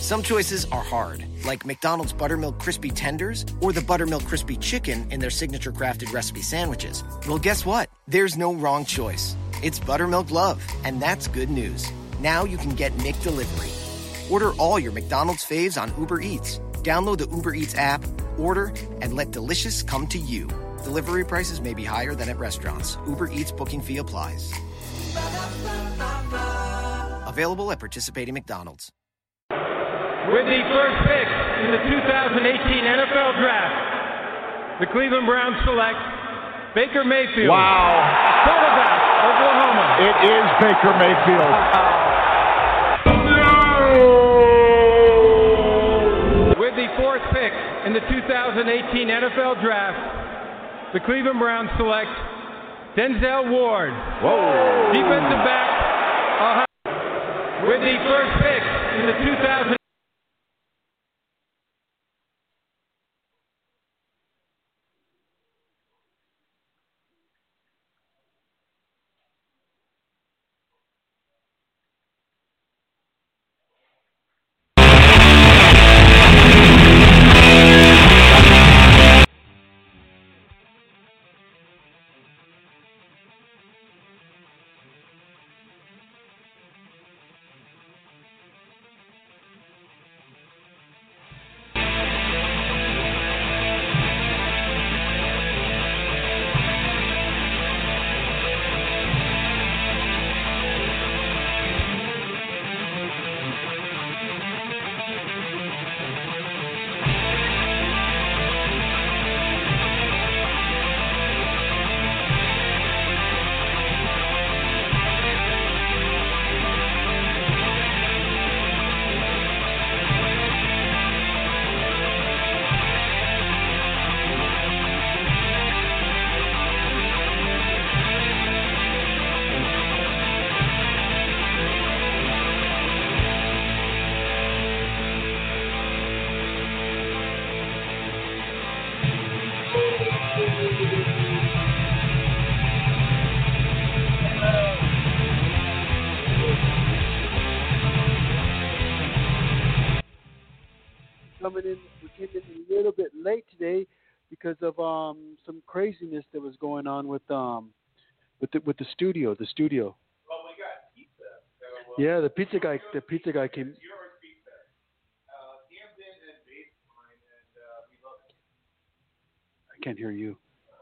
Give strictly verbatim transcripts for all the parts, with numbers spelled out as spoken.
Some choices are hard, like McDonald's Buttermilk Crispy Tenders or the Buttermilk Crispy Chicken in their signature crafted recipe sandwiches. Well, guess what? There's no wrong choice. It's Buttermilk Love, and that's good news. Now you can get McDelivery. Order all your McDonald's faves on Uber Eats. Download the Uber Eats app, order, and let delicious come to you. Delivery prices may be higher than at restaurants. Uber Eats booking fee applies. Available at participating McDonald's. With the first pick in the two thousand eighteen N F L Draft, the Cleveland Browns select Baker Mayfield. Wow. Quarterback, Oklahoma. It is Baker Mayfield. With the fourth pick in the two thousand eighteen N F L Draft, the Cleveland Browns select Denzel Ward. Whoa. Defensive back, Ohio. With the first pick in the two thousand coming in, we came in a little bit late today because of um, some craziness that was going on with um with the with the studio, the studio. Well, we got pizza. So, uh, yeah, the pizza guy, the pizza guy came. Yours pizza. Uh, Camden and baseline, and uh, we love it. I can't hear you.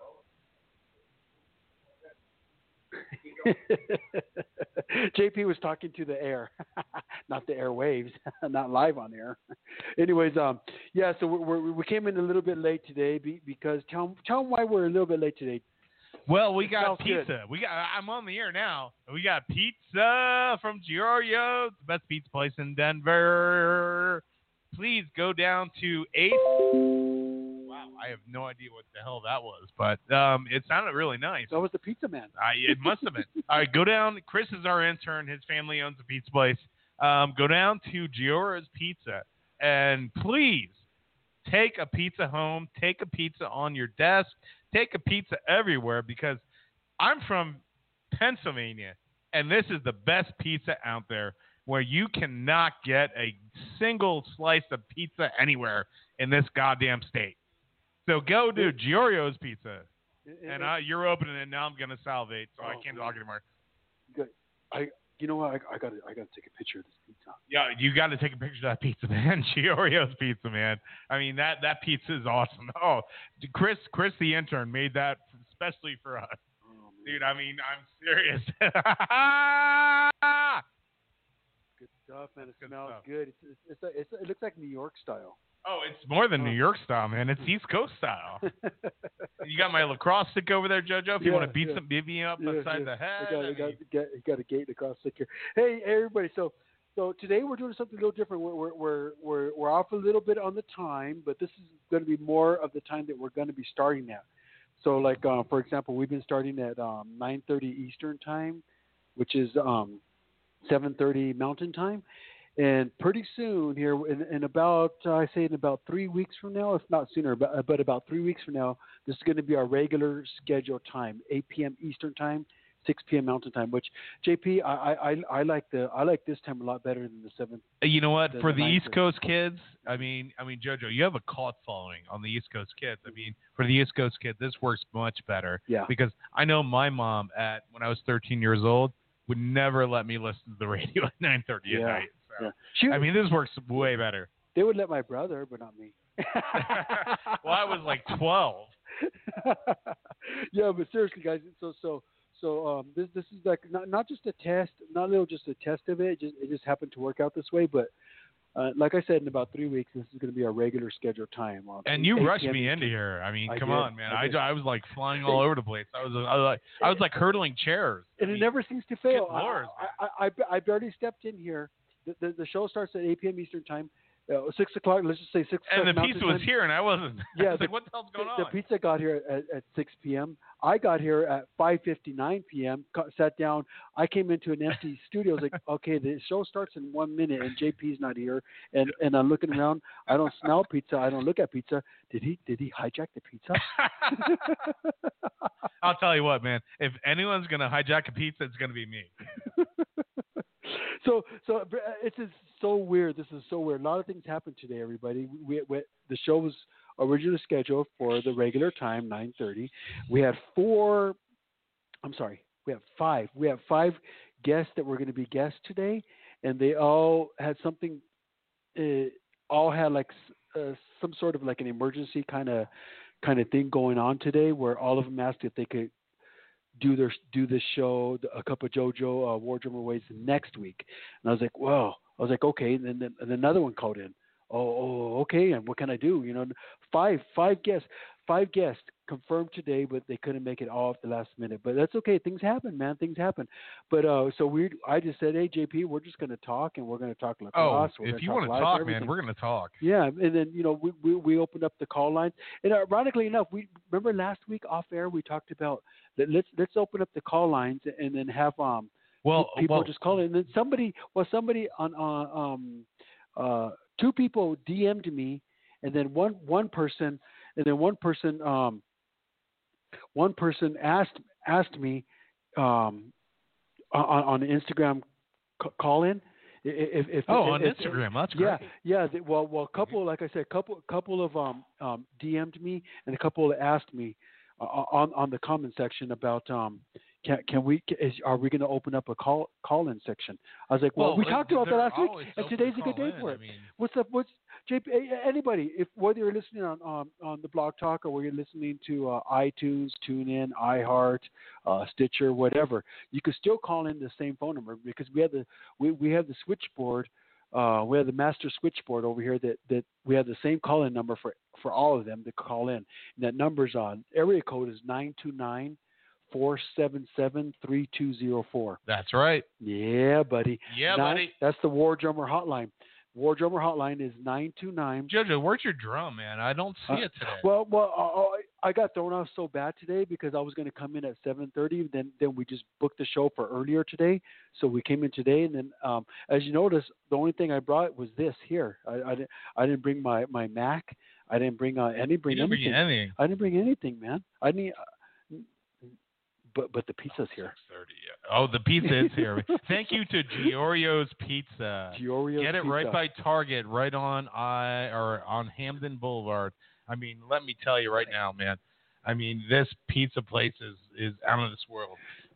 J P was talking to the air, not the airwaves, not live on air. Anyways, um, yeah, so we we came in a little bit late today because tell tell them why we're a little bit late today. Well, we got pizza. Good. We got. I'm on the air now. We got pizza from Giorgio's, the best pizza place in Denver. Please go down to eighth. Wow, I have no idea what the hell that was, but um, it sounded really nice. That was the pizza man. I, it must have been. All right, go down. Chris is our intern. His family owns a pizza place. Um, go down to Giorgio's Pizza, and please take a pizza home. Take a pizza on your desk. Take a pizza everywhere because I'm from Pennsylvania, and this is the best pizza out there where you cannot get a single slice of pizza anywhere in this goddamn state. So go to Giorgio's Pizza, and uh, you're opening it now. I'm gonna salivate, so I can't talk anymore. Good. I, you know what? I, I got, I got to take a picture of this pizza. Yeah, you got to take a picture of that pizza, man. Giorgio's Pizza, man. I mean that that pizza is awesome. Oh, Chris, Chris, the intern, made that especially for us, oh, dude. I mean, I'm serious. Good stuff, man. It good smells stuff. good. It's, it's, it's, a, it's a, it looks like New York style. Oh, it's more than New York style, man. It's East Coast style. You got my lacrosse stick over there, JoJo. If you yeah, want to beat yeah. some beat me up yeah, upside yeah. the head. I got, I I got, mean, get, got a gate across stick here. Hey, everybody. So, so today we're doing something a little different. We're we're we're we're, we're off a little bit on the time, but this is going to be more of the time that we're going to be starting at. So, like uh, for example, we've been starting at um, nine thirty Eastern time, which is um, seven thirty Mountain time. And pretty soon here, in, in about, uh, I say in about three weeks from now, if not sooner, but, but about three weeks from now, this is going to be our regular scheduled time, eight p.m. Eastern time, six p.m. Mountain Time. Which J P, I, I I like the I like this time a lot better than the seven. You know what? The, For the the East ninth. Coast kids, I mean, I mean, JoJo, you have a cult following on the East Coast kids. I mean, for the East Coast kid, this works much better. Yeah. Because I know my mom at when I was thirteen years old would never let me listen to the radio at nine thirty at Yeah. night. So, Yeah. She, I mean, this works way better. they would let my brother, but not me. Well, I was like twelve. Yeah, but seriously, guys. So so so um, this this is like not not just a test, not a little just a test of it. It just it just happened to work out this way. But uh, like I said, in about three weeks, this is going to be our regular scheduled time. On And you eight rushed p.m. me into here. I mean, I come did. on, man. I I, did. I was like flying all over the place. I was, I was like I was like hurdling chairs. I And it mean, never seems to fail. good Lord, I, I, I, I barely stepped in here. The, the, the show starts at eight p.m. Eastern time. Uh, six o'clock. Let's just say six. and the o'clock pizza Mountain was time. here, and I wasn't. Yeah, I was the- like, what the hell's going The, on? the pizza got here at, at six p.m. I got here at five fifty-nine p.m. Got, sat down. I came into an empty studio. I was like, okay, the show starts in one minute, and J P's not here. And and I'm looking around. I don't smell pizza. I don't look at pizza. Did he did he hijack the pizza? I'll tell you what, man. If anyone's gonna hijack a pizza, it's gonna be me. so so uh, it's just so weird. This is so weird. A lot of things happened today, everybody. We, we the show was originally scheduled for the regular time, nine thirty. We had four. I'm sorry. We have five. We have five guests that were going to be guests today, and they all had something. Uh, all had like uh, some sort of like an emergency kind of kind of thing going on today, where all of them asked if they could do their do this show, a cup of JoJo, uh, War Drummer Ways next week. And I was like, well, I was like, okay. And then, then and another one called in. Oh, oh, okay. And what can I do? You know, five five guests, five guests confirmed today, but they couldn't make it all at the last minute. But that's okay. Things happen, man. Things happen. But uh, so we, I just said, hey, J P, we're just going to talk, and we're going to talk Oh, lacrosse. We're if gonna you talk want to live, talk, everything. man, we're gonna talk. Yeah, and then you know we, we we opened up the call lines, and ironically enough, we remember last week off air we talked about that let's let's open up the call lines and then have um Well, people well, just call in. And then somebody, well, somebody on uh, um uh two people D M'd me, and then one one person, and then one person um one person asked asked me um on on the Instagram c- call in. If, if, oh, on if, Instagram, that's yeah, great. yeah. They, well, well, a couple, like I said, couple, couple of um, um, D M'd me, and a couple asked me uh, on on the comment section about um, can can we is, are we going to open up a call call in section? I was like, well, Well, we talked about that they're last week, always and open today's to a good call day in. for I it. mean, What's up? What's J P? Anybody, if whether you're listening on on, on the Blog Talk or whether you're listening to uh, iTunes, TuneIn, iHeart, uh, Stitcher, whatever, you can still call in the same phone number because we have the we, we have the switchboard. Uh, we have the master switchboard over here that, that we have the same call-in number for, for all of them to call in. And that number's on. Area code is nine two nine, four seven seven, three two zero four. that's right. Yeah, buddy. Yeah, Nine- buddy. That's the War Drummer hotline. War Drummer hotline is nine two nine. JoJo, where's your drum, man? I don't see Uh, it today. Well, well, uh, I got thrown off so bad today because I was going to come in at seven thirty. Then, then we just booked the show for earlier today, so we came in today. And then, um, as you notice, the only thing I brought was this here. I, I didn't, I didn't bring my, my Mac. I didn't bring, uh, I didn't bring you didn't anything. bring anything. I didn't bring anything, man. I need, uh, but but the pizza's here. six thirty. Oh, the pizza is here. Thank you to Giorio's Pizza. Giorio's Get it Pizza. right by Target, right on I or on Hamden Boulevard. I mean, let me tell you right now, man. I mean, this pizza place is, is out of this world.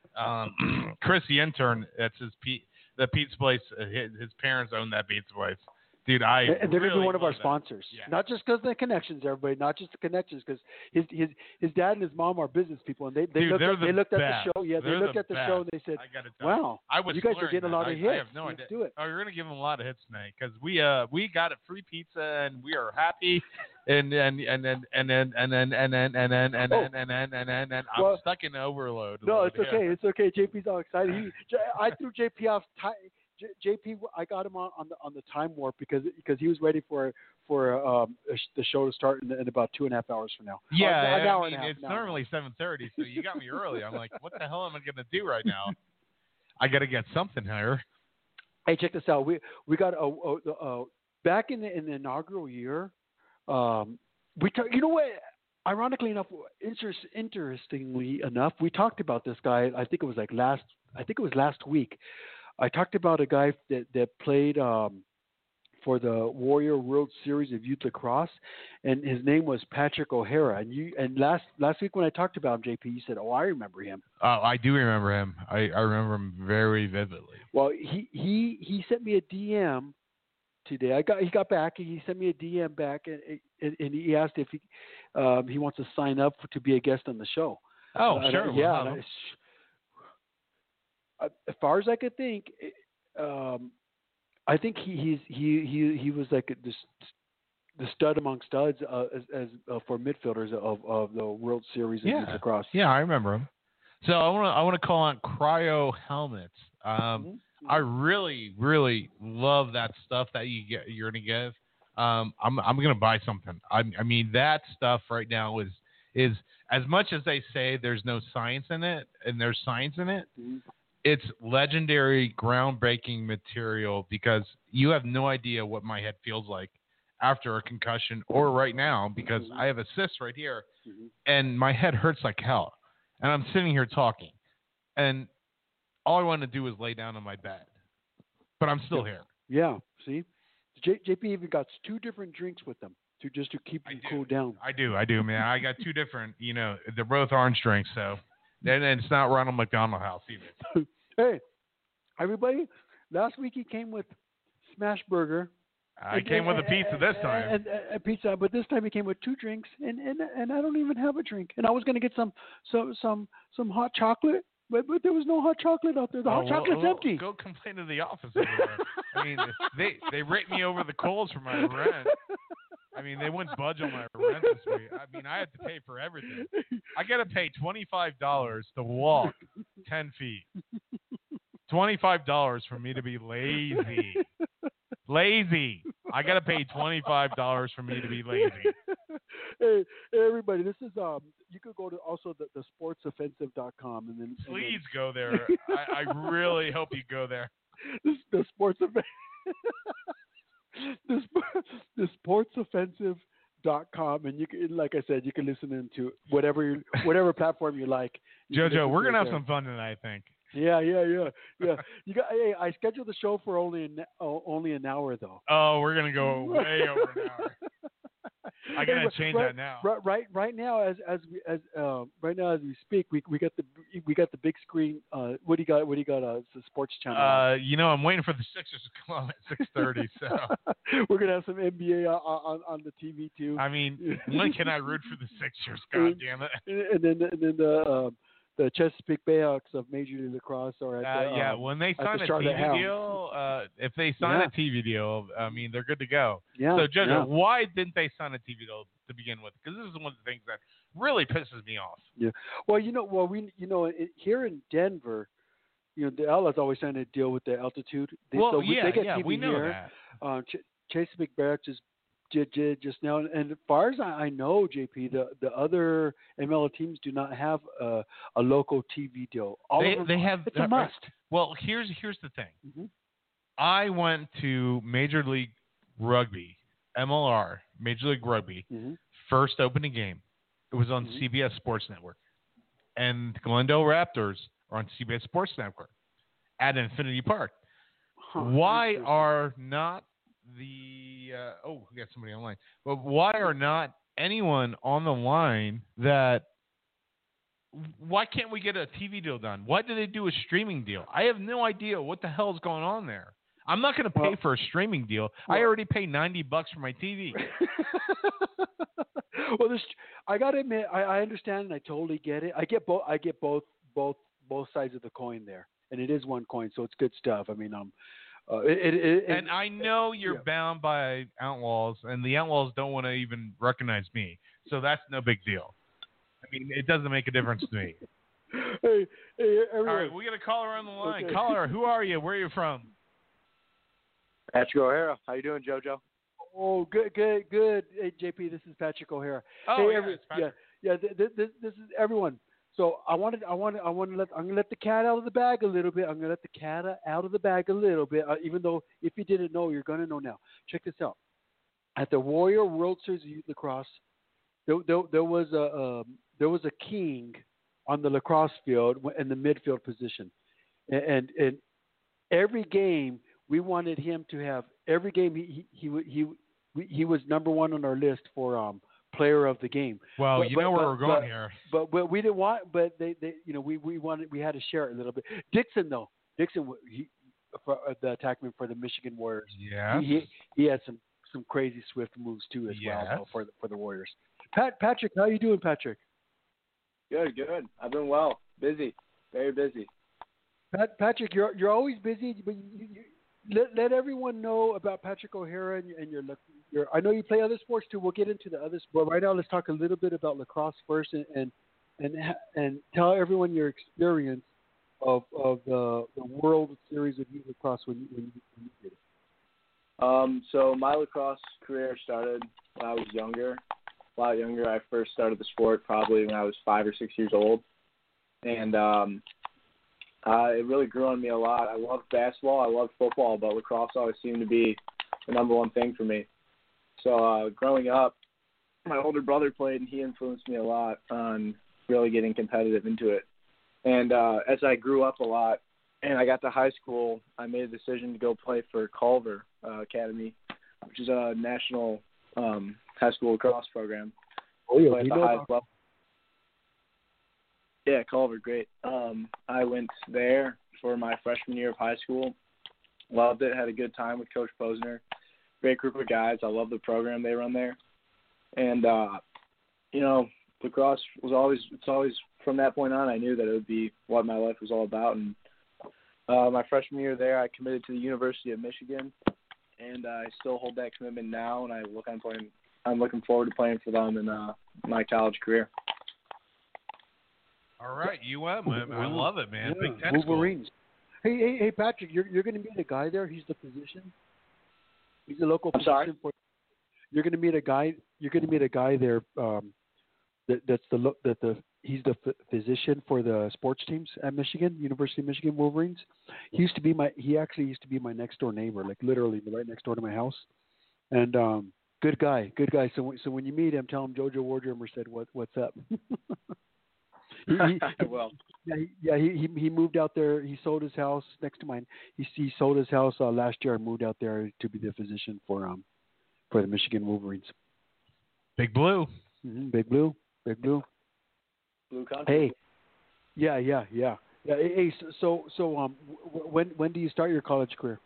Um, Chris, the intern, that's his pe- the pizza place. uh, His, his parents own that pizza place. Dude, I And and they're really going to be one of our love that. sponsors. Yeah. Not just because of the connections, everybody. Not just the connections, because his his his dad and his mom are business people, and they they Dude, looked they're at, the they looked at best. the show. Yeah, They're they looked the at the show and best. they said, I gotta tell you. "Wow, I was you guys are slurring, getting a man. lot of I, hits. I have no Let's idea. do it." Oh, you're gonna give them a lot of hits tonight because we uh we got a free pizza and we are happy, and and and then and then and then and then and then and then and then and then and I'm Well, stuck in overload. No, mode it's here. okay. It's okay. J P's all excited. He, J, I threw J P off. Ti- J, J P, I got him on, on the on the time warp because because he was ready for for um, a sh- the show to start in, in about two and a half hours from now. Yeah, Uh, an hour I and mean, a half. it's an hour and a half. normally seven thirty, so you got me early. I'm like, what the hell am I gonna do right now? I gotta get something here. Hey, check this out. We we got a, a, a, a back in the in the inaugural year. Um, we talk, you know what? ironically enough, interest, interestingly enough, we talked about this guy. I think it was like last. I think it was last week. I talked about a guy that that played um, for the Warrior World Series of Youth Lacrosse, and his name was Patrick O'Hara. And you and last last week when I talked about him, J P, you said, "Oh, I remember him." Oh, I do remember him. I, I remember him very vividly. Well, he he he sent me a D M today. I got he got back and he sent me a D M back and and, and he asked if he um, he wants to sign up for, to be a guest on the show. Oh, uh, sure. I, yeah. Well, I, as far as I could think, um, I think he he's, he he he was like the the stud among studs uh, as, as uh, for midfielders of, of the World Series of yeah. Youth Lacrosse. Yeah, I remember him. So I want to I want to call on Cryo Helmets. Um, Mm-hmm. I really, really love that stuff that you get. You're gonna give. Um, I'm, I'm gonna buy something. I, I mean, that stuff right now is, is as much as they say there's no science in it, and there's science in it. Mm-hmm. It's legendary, groundbreaking material because you have no idea what my head feels like after a concussion or right now because Mm-hmm. I have a cyst right here, Mm-hmm. and my head hurts like hell, and I'm sitting here talking, and all I want to do is lay down on my bed, but I'm still here. Yeah, see, J- JP even got two different drinks with them to just to keep you cool down. I do, I do, man. I got two different, you know, they're both orange drinks, so and, and it's not Ronald McDonald House either. Hey, everybody! Last week he came with smash burger. I and, came with a and, pizza this time. And, and, and pizza, but this time he came with two drinks, and, and and I don't even have a drink. And I was gonna get some some some some hot chocolate, but but there was no hot chocolate out there. The Oh, hot well, chocolate's well, empty. Go complain to the office over there. I mean, they they rate me over the coals for my rent. I mean, they wouldn't budge on my rent this week. I mean, I had to pay for everything. I got to pay twenty-five dollars to walk ten feet. twenty-five dollars for me to be lazy. Lazy. I got to pay twenty-five dollars for me to be lazy. Hey, hey, everybody! This is um. You could go to also the, the sports offensive dot com and then and Please go there. I, I really hope you go there. then the, the sports offensive. the, sp- the sports offensive dot com and you can, like I said, you can listen into whatever you, whatever platform you like. You can Jojo, listen we're to it gonna have there. some fun tonight, I think. Yeah, yeah, yeah, yeah. You got. Hey, I scheduled the show for only an oh, only an hour though. Oh, we're gonna go way over an hour. I gotta Hey, change right, that now. Right, right, right now, as as we as uh, right now as we speak, we we got the we got the big screen. Uh, what do you got? What do you got? Uh, it's the sports channel. Uh, you know, I'm waiting for the Sixers to come on at six thirty. So, we're gonna have some N B A on, on on the T V too. I mean, when can I root for the Sixers? God damn it! And then and then the um, the Chesapeake Bayhawks of Major League Lacrosse are at Uh, the, yeah, um, when they at sign the a T Charlotte V Hounds. deal, uh, if they sign Yeah. a T V deal, I mean, they're good to go. Yeah. So, Jojo, yeah. why didn't they sign a T V deal to begin with? Because this is one of the things that really pisses me off. Yeah. Well, you know, well, we, you know, it, here in Denver, you know, the Outlaws always signed a deal with the altitude. They, well, so we, yeah, they get yeah, T V we know here. that. Uh, Ch- Chesapeake Barracks just did, did just now, and as far as I, I know, J P, the the other M L teams do not have a, a local T V deal. All They, of them, they have. it's a uh, must. Well, here's here's the thing. Mhm. I went to Major League Rugby, M L R, Major League Rugby, Mhm. first opening game. It was on Mhm. C B S Sports Network. And the Glendale Raptors are on C B S Sports Network at Infinity Park. Huh, Why interesting. are not the uh, – oh, we got somebody online. But why are not anyone on the line that – why can't we get a T V deal done? Why do they do a streaming deal? I have no idea what the hell is going on there. I'm not going to pay Well- for a streaming deal. I well- already pay ninety bucks for my T V. well, this I gotta admit, I, I understand and I totally get it. I get both. I get both, both, both sides of the coin there, and it is one coin, so it's good stuff. I mean, um, uh, it, it, it, And I know you're yeah. bound by Outlaws, and the Outlaws don't want to even recognize me. So that's no big deal. I mean, it doesn't make a difference to me. hey, hey, All everyone. right, we got a caller on the line. Okay. Caller, who are you? Where are you from? Patrick O'Hara. How you doing, JoJo? Oh, good, good, good. Hey, J P, this is Patrick O'Hara. Oh, hey, yeah, every- it's Patrick. yeah, yeah. Th- th- this, this is everyone. So I wanted, I wanted, I want to let, I'm gonna let the cat out of the bag a little bit. I'm gonna let the cat out of the bag a little bit. Uh, even though if you didn't know, you're gonna know now. Check this out. At the Warrior World Series of Youth Lacrosse, there, there, there was a um, there was a king on the lacrosse field in the midfield position, and and, and every game we wanted him to have. Every game he he he he, he was number one on our list for um player of the game. Well, but, you but, know where but, we're going but, here. But, but we didn't want. But they, they you know we, we wanted we had to share it a little bit. Dixon though Dixon he, for, uh, the attackman for the Michigan Warriors. Yeah. He, he he had some some crazy swift moves too as Yes. well though, for the, for the Warriors. Pat Patrick, how you doing, Patrick? Good, good. I've been well. Busy. Very busy. Pat, Patrick, you're you're always busy, but you, you, let let everyone know about Patrick O'Hara and, your- and your your. I know you play other sports too. We'll get into the other sport right now. Let's talk a little bit about lacrosse first, and and and, ha- and tell everyone your experience of of the, the World Series of Youth Lacrosse when you, when you, when you did it. Um, so my lacrosse career started when I was younger. A lot younger. I first started the sport probably when I was five or six years old, and um, uh, it really grew on me a lot. I loved basketball. I loved football, but lacrosse always seemed to be the number one thing for me. So uh, growing up, my older brother played, and he influenced me a lot on really getting competitive into it. And uh, as I grew up a lot, and I got to high school, I made a decision to go play for Culver uh, Academy, which is a national um, high school lacrosse program. Oh yeah, Play at we the know highest about- level. Yeah, Culver, great. Um, I went there for my freshman year of high school. Loved it. Had a good time with Coach Posner. Great group of guys. I love the program they run there. And uh, you know, lacrosse was always it's always from that point on I knew that it would be what my life was all about. And uh, my freshman year there, I committed to the University of Michigan, and I still hold that commitment now. And I look on playing. I'm looking forward to playing for them in uh, my college career. All right, U M. I love it, man. Yeah, Big Ten school. Wolverines. Hey, hey, hey, Patrick, you're you're going to meet a guy there. He's the physician. He's a local I'm physician. sorry? For, you're going to meet a guy. You're going to meet a guy there. Um, that that's the lo- that the he's the f- physician for the sports teams at Michigan, University of Michigan Wolverines. He used to be my. He actually used to be my next door neighbor, like literally right next door to my house. And um, good guy, good guy. So when- so when you meet him, tell him Jojo Wardrummer said what what's up. he, he, Well, yeah, he, yeah, he, he he moved out there. He sold his house next to mine. He he sold his house uh, last year and moved out there to be the physician for um for the Michigan Wolverines. Big Blue. Mm-hmm. Big Blue, Big Blue. Blue Country. Hey, yeah, yeah, yeah, yeah. Hey, hey, so so, so um, w- when when do you start your college career?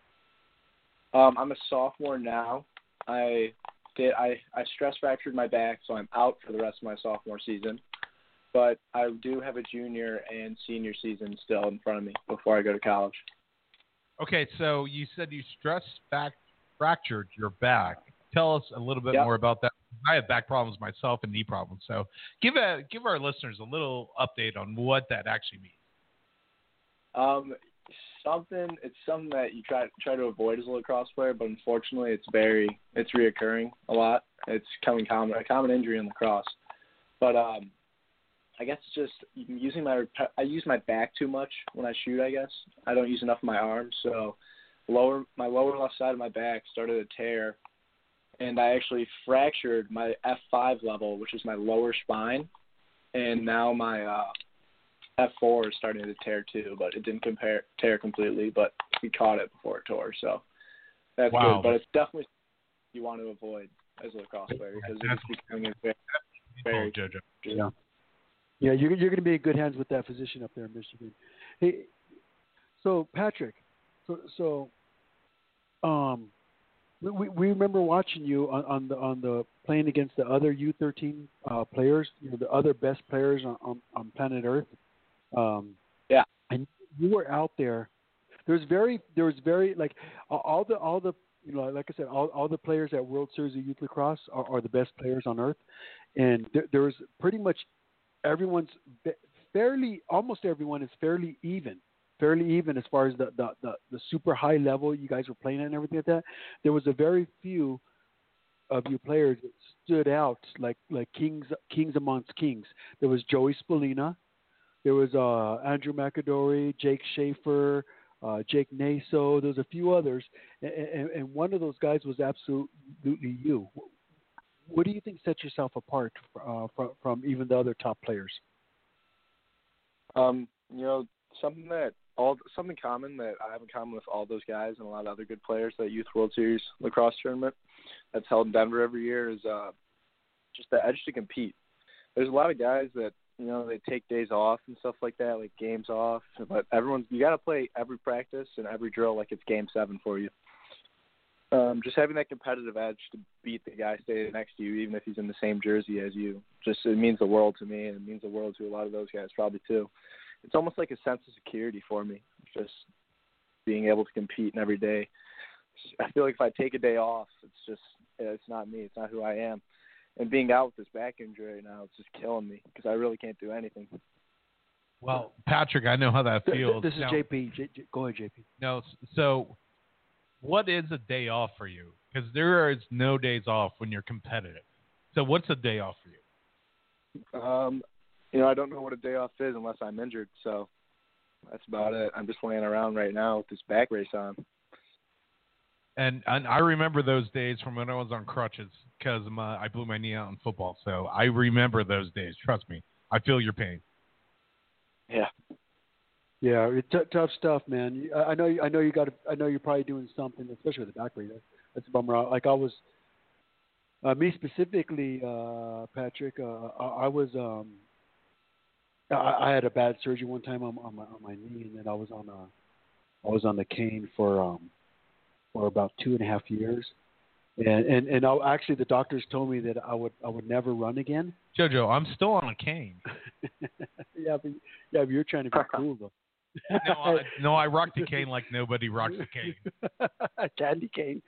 Um, I'm a sophomore now. I did I, I stress fractured my back, so I'm out for the rest of my sophomore season. But I do have a junior and senior season still in front of me before I go to college. Okay, so you said you stress back fractured your back. Tell us a little bit Yep. more about that. I have back problems myself and knee problems. So give a give our listeners a little update on what that actually means. Um, something it's something that you try try to avoid as a lacrosse player, but unfortunately, it's very it's reoccurring a lot. It's coming common a common injury in lacrosse. But um, I guess it's just using my I use my back too much when I shoot. I guess I don't use enough of my arms, so lower my lower left side of my back started to tear, and I actually fractured my F five level, which is my lower spine, and now my uh, F four is starting to tear too, but it didn't compare, tear completely, but we caught it before it tore, so that's Wow. good. But it's definitely something you want to avoid as a lacrosse player because it's becoming a very, very Oh, JoJo. Yeah. Yeah, you're you're going to be in good hands with that physician up there in Michigan. Hey, so Patrick, so so, um, we we we remember watching you on, on the on the playing against the other U thirteen uh, players, you know, the other best players on, on, on planet Earth. Um, Yeah. And you were out there. There's very there was very like all the all the you know like I said all all the players at World Series of Youth Lacrosse are, are the best players on earth, and there, there was pretty much everyone's fairly almost everyone is fairly even fairly even as far as the, the, the, the super high level you guys were playing at and everything like that. There was a very few of you players that stood out like like kings kings amongst kings. There was Joey Spallina, there was uh, Andrew McAdory, Jake Schaefer, uh, Jake Naso. There was a few others, and, and, and one of those guys was absolutely you. what do you think sets yourself apart uh, from from even the other top players? Um, you know, something that all something common that I have in common with all those guys and a lot of other good players at Youth World Series lacrosse tournament that's held in Denver every year is uh, just the edge to compete. There's a lot of guys that, you know, they take days off and stuff like that, like games off. But everyone's you got to play every practice and every drill like it's game seven for you. Um, just having that competitive edge to beat the guy standing next to you, even if he's in the same jersey as you, just it means the world to me, and it means the world to a lot of those guys probably too. It's almost like a sense of security for me, just being able to compete in every day. I feel like if I take a day off, it's just it's not me, it's not who I am. And being out with this back injury right now, it's just killing me because I really can't do anything. Well, Patrick, I know how that feels. This is now, J P. J, J, go ahead, J P. No, so what is a day off for you? Because there is no days off when you're competitive. So what's a day off for you? Um, you know, I don't know what a day off is unless I'm injured. So that's about it. I'm just laying around right now with this back race on. And, and I remember those days from when I was on crutches because I blew my knee out in football. So I remember those days. Trust me. I feel your pain. Yeah. Yeah, it's t- tough stuff, man. I, I know. I know you got. I know you're probably doing something, especially with the back race. That's a bummer. Like I was, uh, me specifically, uh, Patrick. Uh, I, I was. Um, I, I had a bad surgery one time on, on my on my knee, and then I was on a, I was on the cane for um, for about two and a half years, and and and I, actually the doctors told me that I would I would never run again. Jojo, I'm still on a cane. yeah, but yeah, but you're trying to be cool though. no, I, no, I rock the cane like nobody rocks the cane. Candy cane.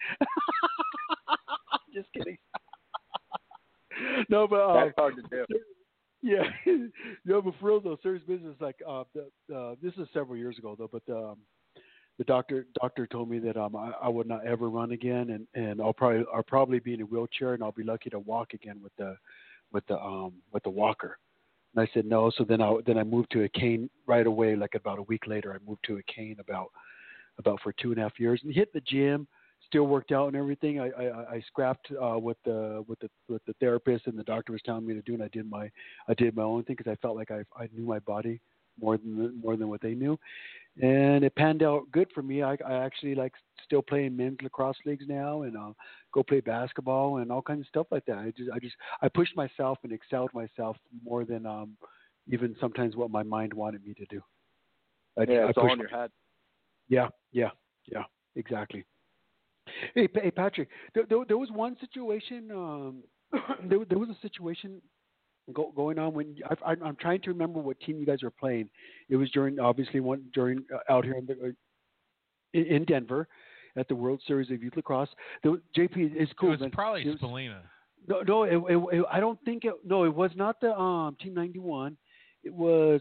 Just kidding. no, but uh, that's hard to do. Yeah, no, but for real though, serious business. Like uh, the, uh, this is several years ago though, but um, the doctor doctor told me that um, I, I would not ever run again, and, and I'll probably I'll probably be in a wheelchair, and I'll be lucky to walk again with the with the um with the walker. And I said no. So then I then I moved to a cane right away. Like about a week later, I moved to a cane about about for two and a half years, and hit the gym. Still worked out and everything. I I, I scrapped uh, with the with the with the therapist and the doctor was telling me to do, and I did my I did my own thing because I felt like I I knew my body more than more than what they knew, and it panned out good for me. I, I actually like still playing men's lacrosse leagues now, and uh, go play basketball and all kinds of stuff like that. I just I just I pushed myself and excelled myself more than um, even sometimes what my mind wanted me to do. I, yeah, it's I all in your head. Yeah, yeah, yeah, exactly. Hey, hey Patrick, there, there, there was one situation. Um, there, there was a situation go, going on when I, I, I'm trying to remember what team you guys were playing. It was during obviously one during uh, out here in, the, in, in Denver at the World Series of Youth Lacrosse. The, J P is cool. It was man. probably it was, Spalina. No, no, it, it, it, I don't think it. No, it was not the um, Team ninety-one. It was.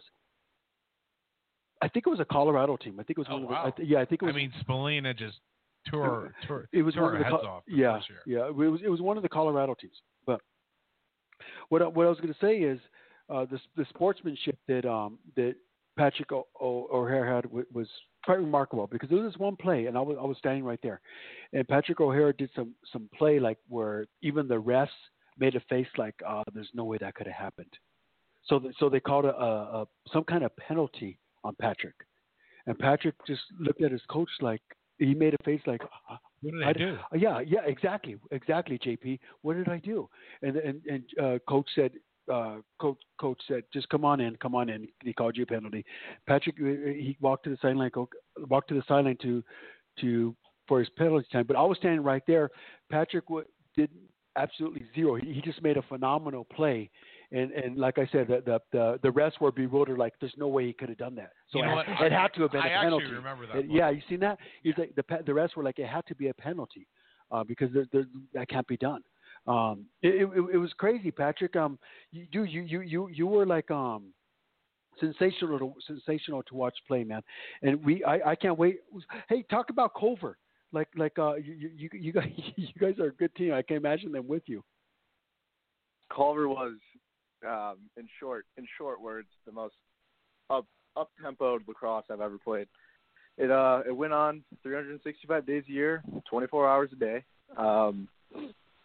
I think it was a Colorado team. I think it was Oh, one wow. of the. I th- yeah, I think it was. I mean, Spalina just tore tore, it was tore one our of the heads Co- off. Yeah, this year. yeah. It was it was one of the Colorado teams. But what I, what I was going to say is uh, the the sportsmanship that um, that Patrick o- o- O'Hare had w- was quite remarkable because there was this one play, and I was I was standing right there, and Patrick O'Hare did some some play like where even the refs made a face like uh, there's no way that could have happened. So th- so they called a, a, a some kind of penalty on Patrick, and Patrick just looked at his coach like. He made a face like, uh, What did I, I do? Uh, yeah, yeah, exactly, exactly, J P. What did I do? And and and uh, coach said, uh, coach coach said, just come on in, come on in. He called you a penalty. Patrick, he walked to the sideline, walked to the sideline to to for his penalty time. But I was standing right there. Patrick w- did absolutely zero. He, he just made a phenomenal play. And and like I said, the the the, the rest were bewildered. Like there's no way he could have done that. So you know it, what? it had to have been I a penalty. actually remember that. It, yeah, you seen that? He's like the the rest were like it had to be a penalty uh, because there, there, that can't be done. Um, it, it it was crazy, Patrick. Um, you you you you you were like um. sensational to, sensational to watch play, man. And we I, I can't wait. Hey, talk about Culver. Like like uh you you you guys you guys are a good team. I can imagine them with you. Culver was. Um, in short, in short words, the most up up tempoed lacrosse I've ever played. It uh it went on three hundred sixty-five days a year, twenty-four hours a day. Um,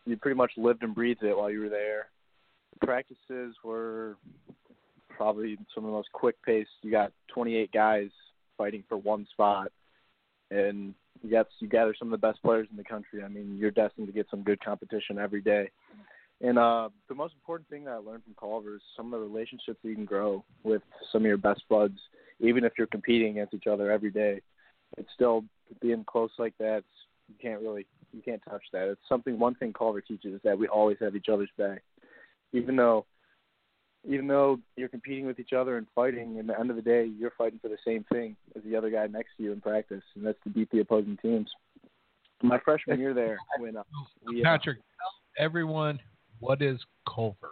you pretty much lived and breathed it while you were there. The practices were probably some of the most quick-paced. You got twenty-eight guys fighting for one spot, and you got you gather some of the best players in the country. I mean, you're destined to get some good competition every day. And uh, the most important thing that I learned from Culver is some of the relationships that you can grow with some of your best buds, even if you're competing against each other every day. It's still being close like that. You can't really you can't touch that. It's something. One thing Culver teaches is that we always have each other's back, even though even though you're competing with each other and fighting. In the end of the day, you're fighting for the same thing as the other guy next to you in practice, and that's to beat the opposing teams. My freshman year there, when uh, we, uh, Patrick, tell everyone. What is Culver?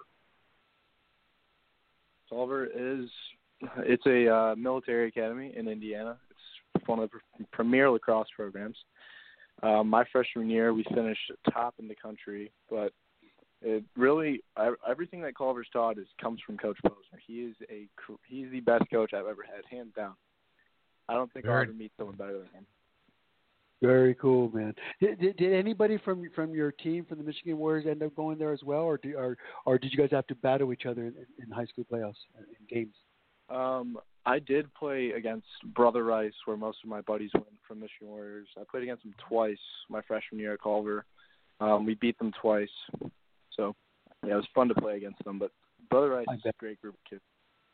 Culver is it's a uh, military academy in Indiana. It's one of the premier lacrosse programs. Uh, my freshman year, we finished top in the country, but it really everything that Culver's taught is comes from Coach Posner. He is a he's the best coach I've ever had, hands down. I don't think Very. I'll ever meet someone better than him. Very cool, man. Did, did, did anybody from from your team, from the Michigan Warriors, end up going there as well, or do, or, or did you guys have to battle each other in, in high school playoffs in games? Um, I did play against Brother Rice, where most of my buddies went from Michigan Warriors. I played against them twice my freshman year at Culver. Um, we beat them twice, so yeah, it was fun to play against them. But Brother Rice is a great group of kids.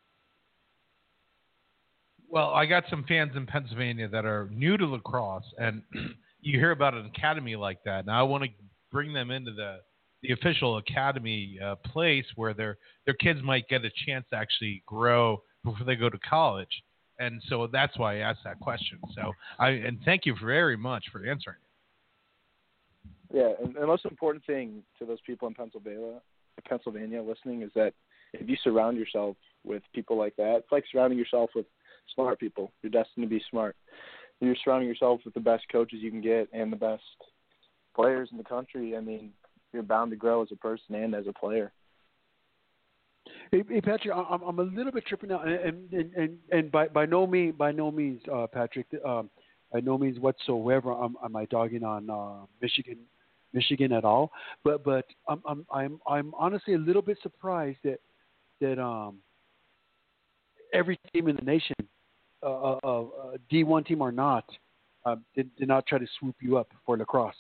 Well, I got some fans in Pennsylvania that are new to lacrosse, and you hear about an academy like that. Now, I want to bring them into the, the official academy uh, place where their their kids might get a chance to actually grow before they go to college. And so that's why I asked that question. So I and thank you very much for answering it. Yeah, and the most important thing to those people in Pennsylvania, Pennsylvania listening is that if you surround yourself with people like that, it's like surrounding yourself with smart people. You're destined to be smart. You're surrounding yourself with the best coaches you can get and the best players in the country. I mean, you're bound to grow as a person and as a player. Hey, hey Patrick, I'm I'm a little bit tripping out, and and and, and by by no means by no means, uh, Patrick, um, by no means whatsoever am, am I dogging on uh, Michigan, Michigan at all. But but I'm I'm I'm I'm honestly a little bit surprised that that um every team in the nation, uh, uh, uh, D one team or not, uh, did, did not try to swoop you up for lacrosse.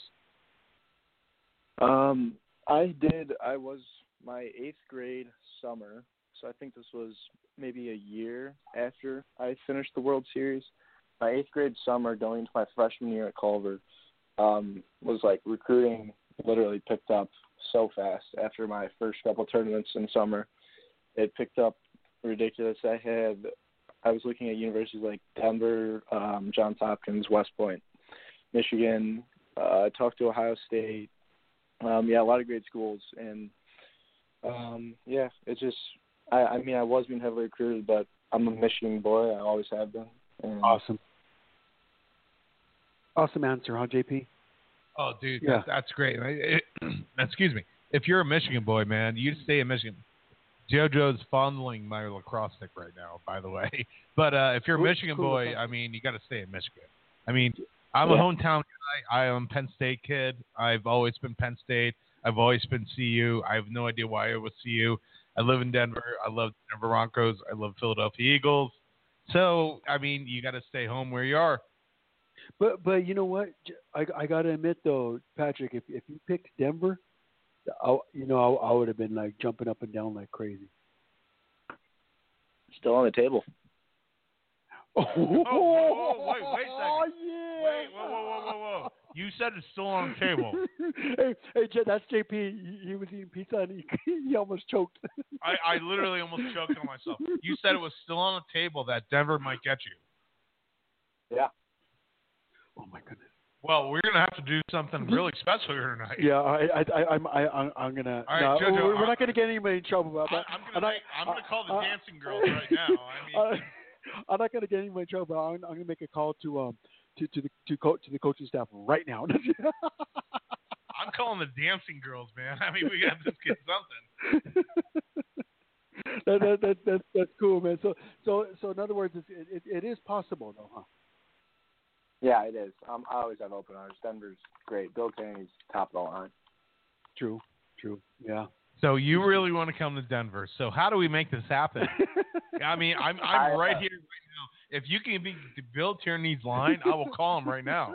Um, I did. I was my eighth grade summer, so I think this was maybe a year after I finished the World Series. My eighth grade summer, going into my freshman year at Culver, um, was like recruiting literally picked up so fast after my first couple tournaments in summer. It picked up ridiculous. I had, I was looking at universities like Denver, um, Johns Hopkins, West Point, Michigan. Uh, I talked to Ohio State. Um, yeah, a lot of great schools, and um, yeah, it's just. I, I mean, I was being heavily recruited, but I'm a Michigan boy. I always have been. And awesome. Awesome answer, huh, J P? Oh, dude, yeah. that, that's great. It, excuse me. If you're a Michigan boy, man, you stay in Michigan. JoJo's fondling my lacrosse stick right now, by the way. But uh, if you're a Michigan cool, boy, I mean, you got to stay in Michigan. I mean, I'm yeah. a hometown guy. I am a Penn State kid. I've always been Penn State. I've always been C U. I have no idea why I was C U. I live in Denver. I love Denver Broncos. I love Philadelphia Eagles. So, I mean, you got to stay home where you are. But, but you know what? I, I got to admit, though, Patrick, if if you picked Denver, I, you know, I, I would have been like jumping up and down like crazy. Still on the table. Oh, whoa, whoa, whoa, wait, wait a second. Oh, yeah. Wait, whoa, whoa, whoa, whoa, whoa. You said it's still on the table. hey, hey, that's J P. He, he was eating pizza and he, he almost choked. I, I literally almost choked on myself. You said it was still on the table that Denver might get you. Yeah. Oh my goodness. Well, we're gonna have to do something really special here tonight. Yeah, I, I, I I'm, I, I'm gonna. All right, no, Jojo, we're, we're I'm, not gonna get anybody in trouble about that. I'm gonna, make, I'm gonna call the uh, dancing girls right now. I mean, uh, I'm not gonna get anybody in trouble. But I'm, I'm gonna make a call to um to to the to, co- to the coaching staff right now. I'm calling the dancing girls, man. I mean, we got this kid something. that, that, that, that, that's cool, man. So so so in other words, it's, it, it is possible, though, huh? Yeah, it is. Um, I always have open arms. Denver's great. Bill Kennedy's top of the line. True. True. Yeah. So you really want to come to Denver. So how do we make this happen? I mean, I'm I'm right here right now. If you can be Bill Tierney's line, I will call him right now.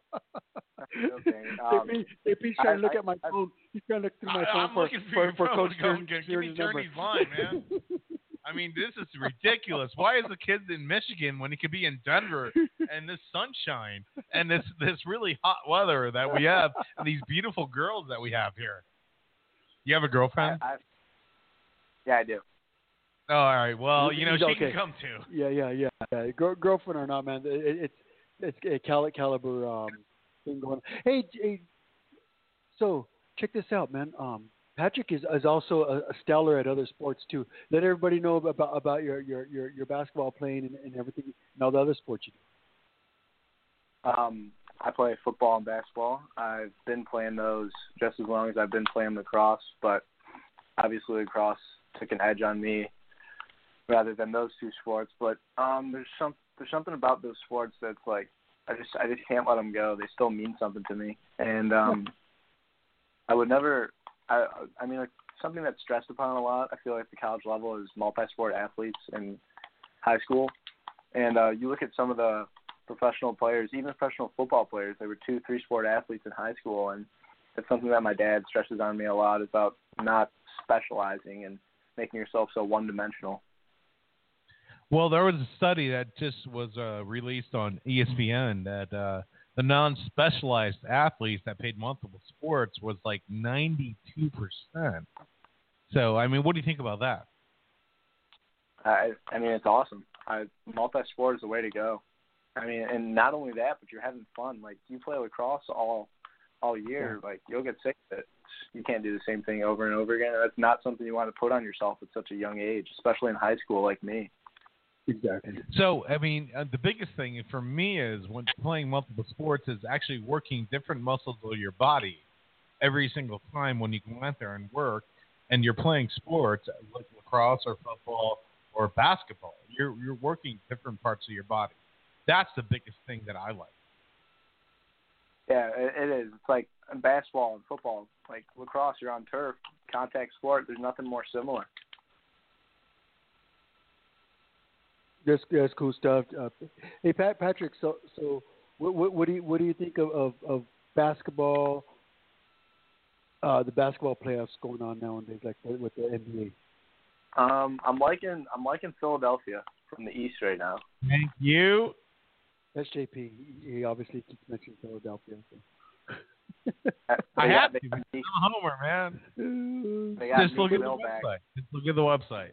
Okay. Um, if, he, if he's trying to look I, at my I, phone, he's trying to look through my I, phone I'm for, looking for, for, your for phone Coach to go Tierney, and get, give me Tierney's number. Tierney's line, man. I mean, this is ridiculous. Why is the kid in Michigan when he could be in Denver and this sunshine and this, this really hot weather that we have and these beautiful girls that we have here? You have a girlfriend? I, I, yeah, I do. Oh, all right. Well, you know, He's she okay. can come too. Yeah, yeah, yeah. yeah. Girl, girlfriend or not, man, it, it's it's a cal- caliber um, thing going on. Hey, hey, so check this out, man. Um, Patrick is, is also a, a stellar at other sports too. Let everybody know about about your your, your, your basketball playing and, and everything and all the other sports you do. Um, I play football and basketball. I've been playing those just as long as I've been playing lacrosse, but obviously lacrosse took an edge on me rather than those two sports. But um, there's some there's something about those sports that's like I just I just can't let them go. They still mean something to me, and um, I would never. I I mean, like, something that's stressed upon a lot. I feel like the college level is multi-sport athletes in high school, and uh, you look at some of the professional players, even professional football players. They were two, three-sport athletes in high school, and it's something that my dad stresses on me a lot about not specializing and making yourself so one-dimensional. Well, there was a study that just was uh, released on E S P N that uh, the non-specialized athletes that played multiple sports was like ninety-two percent. So, I mean, what do you think about that? I, I mean, it's awesome. I, multi-sport is the way to go. I mean, and not only that, but you're having fun. Like, you play lacrosse all all year, like, you'll get sick of it. You can't do the same thing over and over again. That's not something you want to put on yourself at such a young age, especially in high school like me. Exactly. So, I mean, uh, the biggest thing for me is when playing multiple sports is actually working different muscles of your body every single time when you go out there and work, and you're playing sports like lacrosse or football or basketball. You're you're working different parts of your body. That's the biggest thing that I like. Yeah, it, it is. It's like basketball and football. Like lacrosse, you're on turf, contact sport. There's nothing more similar. That's, that's cool stuff. Uh, hey, Pat, Patrick. So, so what, what, what do you what do you think of of, of basketball? Uh, the basketball playoffs going on nowadays, like with the N B A. Um, I'm liking I'm liking Philadelphia from the East right now. Thank you. That's J P. He, he obviously keeps mentioning Philadelphia. So. I They have got- to. they got I'm Meek- a homer, man. They got Just look Meek at the Mill back. website. Just look at the website.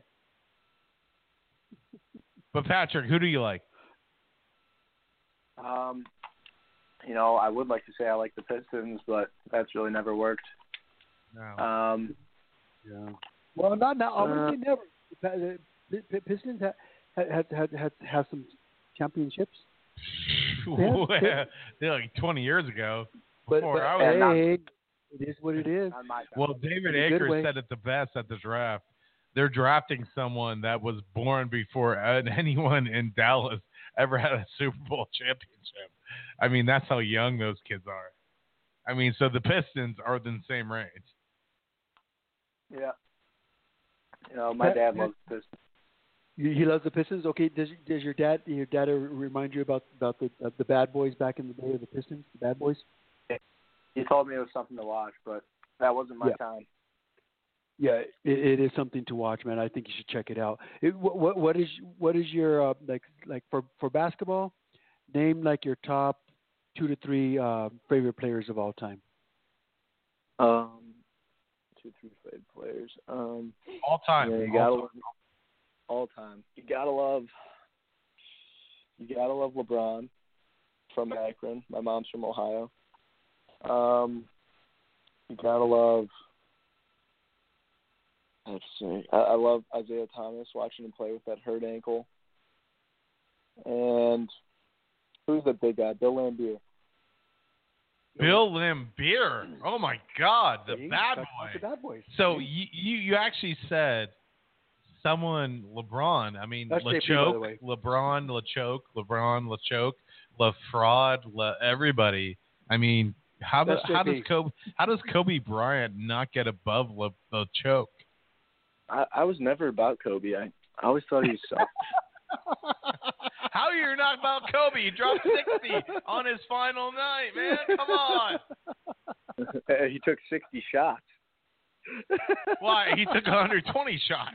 But Patrick, who do you like? Um, you know, I would like to say I like the Pistons, but that's really never worked. No. Um, Yeah. Well, not now. Uh, Obviously, never. The P- P- Pistons have had had had have some championships, Yeah. They're like twenty years ago. but, Before but I was hey, it is what it is. on my time. Well, David In a good Akers way. said it the best at the draft. They're drafting someone that was born before anyone in Dallas ever had a Super Bowl championship. I mean, that's how young those kids are. I mean, so the Pistons are the same range. Yeah. You know, my Pat- dad Pat- loves the Pistons. You- He loves the Pistons. Okay, does does your dad your dad ever remind you about about the uh, the bad boys back in the day of the Pistons, the bad boys? He told me it was something to watch, but that wasn't my Yeah. time. Yeah, it, it is something to watch, man. I think you should check it out. It, what, what what is what is your uh, like like for for basketball? Name like your top two to three uh, favorite players of all time. Um, two, three favorite players. Um, All time. yeah, you All gotta time. love all time. You gotta love. You gotta love LeBron from Akron. My mom's from Ohio. Um, you gotta love. I have to say, I, I love Isaiah Thomas. Watching him play with that hurt ankle. And who's that big guy? Bill Laimbeer. Bill Laimbeer. Oh my God, the See? bad Talk about boy. The bad boys. So See? you, you you actually said someone LeBron. I mean That's J P, by the LeChoke, way. LeBron, LeChoke, LeBron, LeChoke, LeFraud, Le, everybody. I mean, How does That's how does J P. Kobe how does Kobe Bryant not get above Le, the choke? I, I was never about Kobe. I, I always thought he sucked. How you're not about Kobe? He dropped sixty on his final night, man. Come on. He took sixty shots. Why? He took one hundred twenty shots.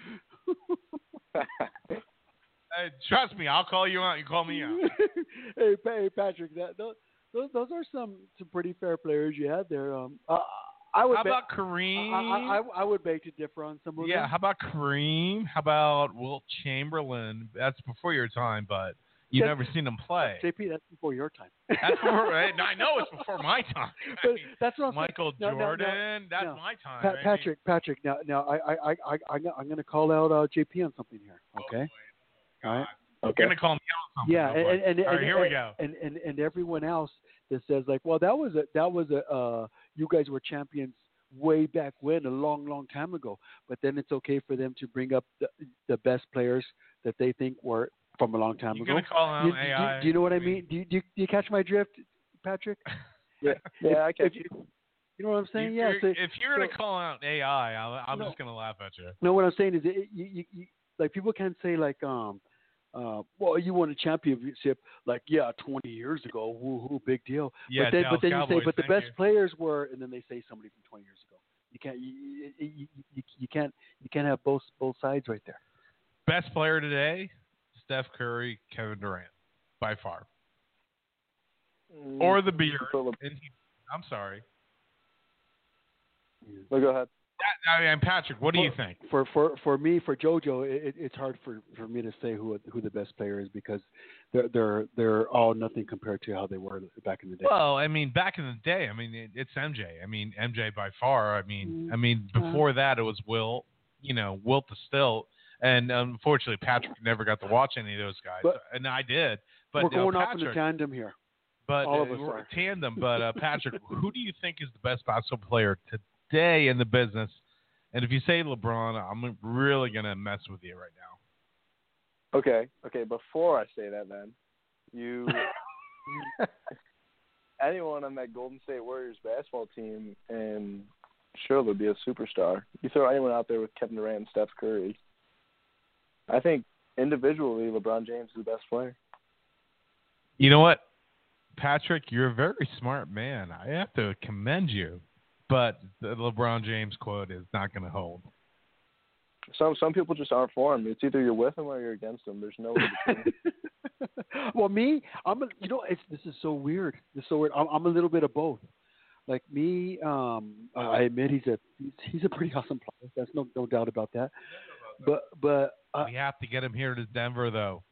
Uh, trust me, I'll call you out. You call me out. hey, hey, Patrick, that, those, those those are some, some pretty fair players you had there. Um, uh, I would How be- about Kareem? I, I, I would beg to differ on some of Yeah, them. how about Kareem? How about Wilt Chamberlain? That's before your time, but you've That's- never seen him play. J P, that's before your time. That's before, right? I know it's before my time. I But mean, that's what I'm saying. Michael No, no, no, Jordan, that's no. my time. Pa- I mean, Patrick, Patrick. Now, now, I, I, I, I, I'm I'm going to call out uh, J P on something here. Okay. oh, All right. You're gonna call me out on something. Yeah, oh, and, boy. and, and, All right, and- here we and- go. And, and and everyone else that says like, well, that was a that was a uh, you guys were champions way back when, a long, long time ago. But then it's okay for them to bring up the, the best players that they think were from a long time You're ago. gonna call out You- A do, I? do you know what I mean? Do you, do you, do you catch my drift, Patrick? Yeah, yeah, I catch if, you. You know what I'm saying? If Yeah. you're, so- if you're gonna so- call out A I, I'll, I'm No. just gonna laugh at you. No, what I'm saying is, it, you, you, you, like people can't say like, um, uh, well, you won a championship like yeah, twenty years ago, woo hoo, big deal. Yeah, but then, Dallas but then you Cowboys, say, but the thank best you. players were, and then they say somebody from twenty years ago. You can't, you, you, you, you can't, you can't have both both sides right there. Best player today, Steph Curry, Kevin Durant, by far, or the beard. Philip. And he, I'm sorry. No, go ahead. I mean, Patrick, what do you think? For for for me, for JoJo, it, it's hard for, for me to say who who the best player is because they're they're they're all nothing compared to how they were back in the day. Well, I mean, back in the day, I mean, it, it's M J. I mean, M J by far. I mean, Mm, I mean, before that, it was Wilt. You know, Wilt the still, and unfortunately, Patrick never got to watch any of those guys, But- and I did. But We're going uh, off in Patrick, a tandem here. but all uh, of us we're are. a tandem. But uh, Patrick, who do you think is the best basketball player today in the business? And if you say LeBron, I'm really gonna mess with you right now. Okay, okay. Before I say that, then you, anyone on that Golden State Warriors basketball team, and sure they'll be a superstar. You throw anyone out there with Kevin Durant and Steph Curry, I think individually LeBron James is the best player. You know what, Patrick? You're a very smart man. I have to commend you. But the LeBron James quote is not going to hold. Some some people just aren't for him. It's either you're with him or you're against him. There's no in between. Well, me, I'm a, you know, it's this is so weird. This is so weird. I'm, I'm a little bit of both. Like me, um, I admit he's a he's, he's a pretty awesome player. There's no no doubt about that. But but uh, We have to get him here to Denver, though.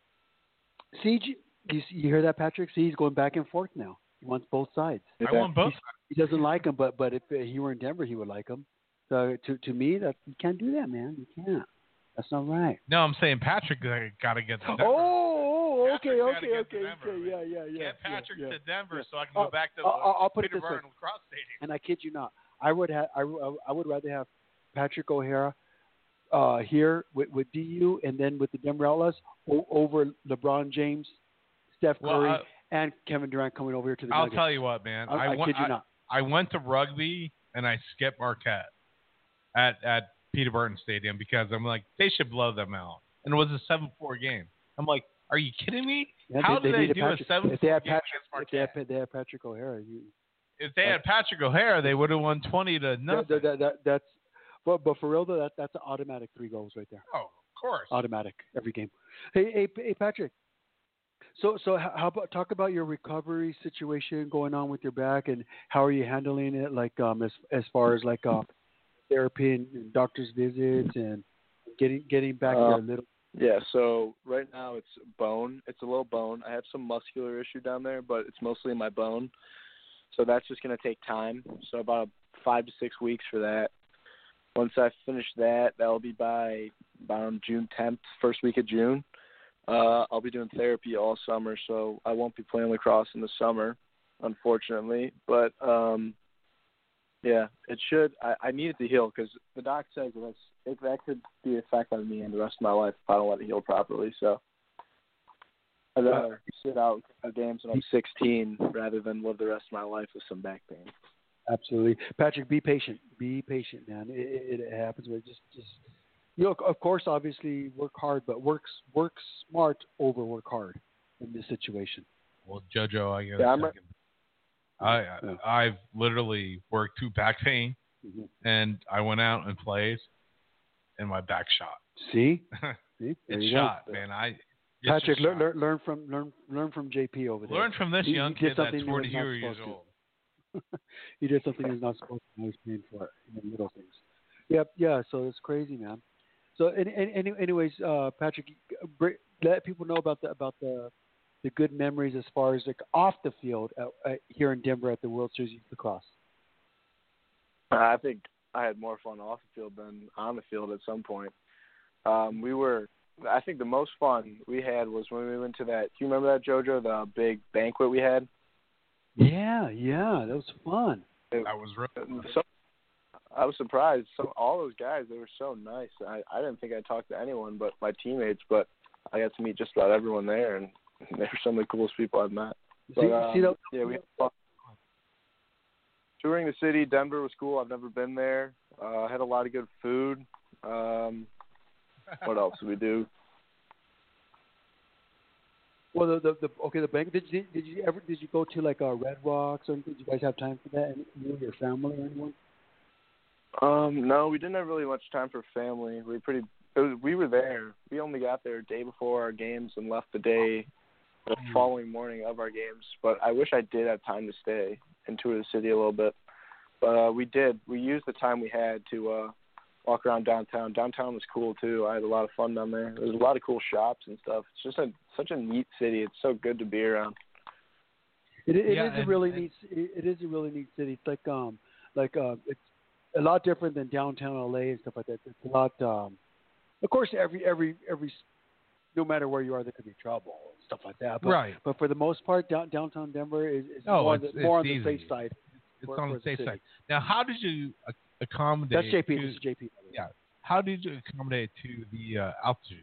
see, you, you hear that, Patrick? See, he's going back and forth now. He wants both sides. I want both. He doesn't like him, but but if uh, he were in Denver, he would like him. So to to me, that you can't do that, man. You can't. That's not right. No, I'm saying Patrick got to get to Denver. Oh, okay, Patrick gotta okay, get okay, to Denver, okay, man. yeah, yeah, yeah. Get Patrick yeah, yeah. to Denver yeah. so I can Uh, go back to I'll- I'll- I'll put it this way. Peterborough Lacrosse Stadium. And I kid you not, I would have I, I would rather have Patrick O'Hara uh, here with, with D U and then with the Denver Outlaws o- over LeBron James, Steph Well, Curry, I- and Kevin Durant coming over here to the I'll Nuggets. tell you what, man. I, I went, kid you I, not. I went to rugby and I skipped Marquette at at Peterborough Stadium because I'm like, they should blow them out. And it was a seven four game. I'm like, are you kidding me? Yeah, How they, do they they need do a Patrick, seven if they four had game Patrick, against if they had, Marquette? they had Patrick O'Hara, you, If they had Patrick O'Hara, they would have won twenty to nothing. that, that, that, that's but but for real though, that that's an automatic three goals right there. Oh, of course. Automatic every game. Hey, hey, hey, Patrick. So, so h- how about talk about your recovery situation going on with your back, and how are you handling it? Like, um, as as far as like um, therapy and, and doctor's visits and getting getting back Uh, there a little. Yeah, so right now it's bone. It's a little bone. I have some muscular issue down there, but it's mostly in my bone. So that's just going to take time. So about five to six weeks for that. Once I finish that, that'll be by around June tenth, first week of June. Uh, I'll be doing therapy all summer, so I won't be playing lacrosse in the summer, unfortunately. But, um, yeah, it should. I, I need it to heal because the doc says that's, it, that could be affecting me in the rest of my life if I don't let it heal properly. So I'd rather sit out for games when I'm sixteen rather than live the rest of my life with some back pain. Absolutely, Patrick. Be patient. Be patient, man. It, it, it happens. But just, just you know, of course, obviously, work hard, but work work smart over work hard in this situation. Well, JoJo, I got yeah, a second. I, Yeah. I I've literally worked through back pain, Mm-hmm. and I went out and played, and my back shot. See, See? There It you shot, go. man. I it's Patrick, just learn, shot. learn learn from learn learn from J P over there. Learn from this He- he young did kid that's something he was forty not years supposed to. old. He did something he's not supposed to. Now he's paying for it. You know, little things. Yep. Yeah. So it's crazy, man. So, any, any, anyways, uh, Patrick, br- let people know about the about the the good memories as far as like off the field at, at, here in Denver at the World Series Youth Lacrosse. I think I had more fun off the field than on the field at some point. Um, we were, I think the most fun we had was when we went to that, do you remember that, JoJo, the big banquet we had? Yeah, yeah, that was fun. It, I was real. so, I was surprised. So all those guys, they were so nice. I, I didn't think I'd talk to anyone but my teammates, but I got to meet just about everyone there, and they were some of the coolest people I've met. But, see, um, see that? yeah, we had fun. Touring the city, Denver was cool. I've never been there. Uh, had a lot of good food. Um, what else did we do? Well, the, the, the okay, the bank. Did you did you ever did you go to like uh, Red Rocks or anything? Did you guys have time for that? And you and your family or anyone? Um, no, we didn't have really much time for family. We were pretty. It was, we were there. We only got there a day before our games and left the day, the following morning of our games. But I wish I did have time to stay and tour the city a little bit. But uh, we did. We used the time we had to uh, walk around downtown. Downtown was cool too. I had a lot of fun down there. There's a lot of cool shops and stuff. It's just a such a neat city. It's so good to be around. It, it Yeah, is and- a really and- neat. It, it is a really neat city. It's like um like uh it's a lot different than downtown L A and stuff like that. It's a lot. Um, of course, every every every no matter where you are, there could be trouble and stuff like that. But, Right. But for the most part, down, downtown Denver is, is Oh, more, it's- on the, more on it's the easy. safe side. It's for- on for the safe city. side. Now, how did you uh, accommodate? That's J P. To, This is J P. yeah. How did you accommodate to the uh, altitude?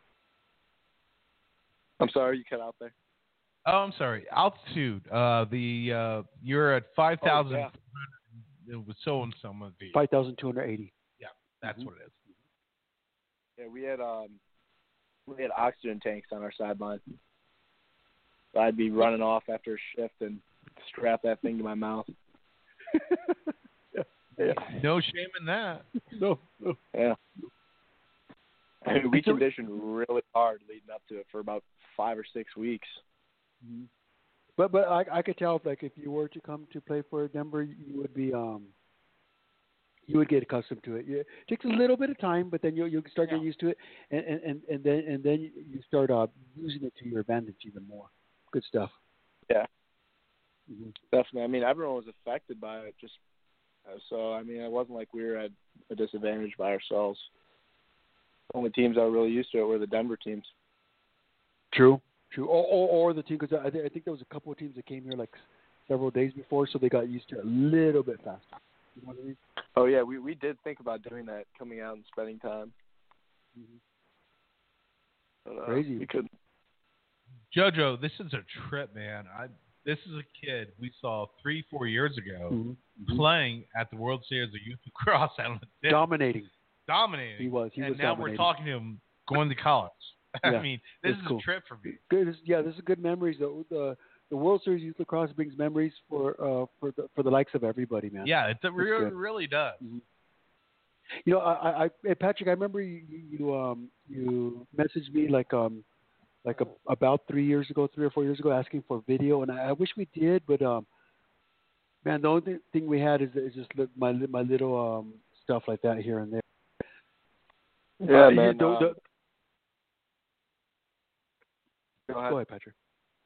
I'm sorry, you cut out there. Oh, I'm sorry. Altitude. Uh, the uh, you're at five thousand. Oh, yeah. It was so and so much. feet. Five thousand two hundred eighty. That's Mhm. what it is. Yeah, we had um, we had oxygen tanks on our sideline. So I'd be running off after a shift and strap that thing to my mouth. yeah. yeah. No shame in that. No. No. Yeah. I mean, we So- conditioned really hard leading up to it for about five or six weeks. Mhm. But but I I could tell if, like if you were to come to play for Denver, you would be um you would get accustomed to it. Yeah, it takes a little bit of time, but then you you start getting used to it, and and, and, and then and then you start uh, using it to your advantage even more. Good stuff. Yeah. Mm-hmm. Definitely. I mean, everyone was affected by it. Just uh, so I mean, it wasn't like we were at a disadvantage by ourselves. The only teams that were really used to it were the Denver teams. True. True. Or or, or the team, because I, th- I think there was a couple of teams that came here like several days before, so they got used to it a little bit faster. You know what I mean? Oh yeah, we we did think about doing that, coming out and spending time. Mm-hmm. But, uh, Crazy. We couldn't. JoJo, this is a trip, man. I this is a kid we saw three, four years ago Mm-hmm. playing at the World Series of Youth Lacrosse. I don't know, Dominating. dominating. He was. He and was now dominating. we're talking to him going to college. Yeah, I mean, this it's is cool. a trip for me. Good. Yeah, this is good memories. The the, the World Series Youth Lacrosse brings memories for uh for the for the likes of everybody, man. Yeah, it, it really, good. really does. Mhm. You know, I, I, hey, Patrick, I remember you, you um you messaged me like um like a, about three years ago, three or four years ago, asking for video, and I, I wish we did, but um man, the only thing we had is is just li- my li- my little um stuff like that here and there. Yeah, Uh, man. you don't- um, don't- go ahead. go ahead, Patrick.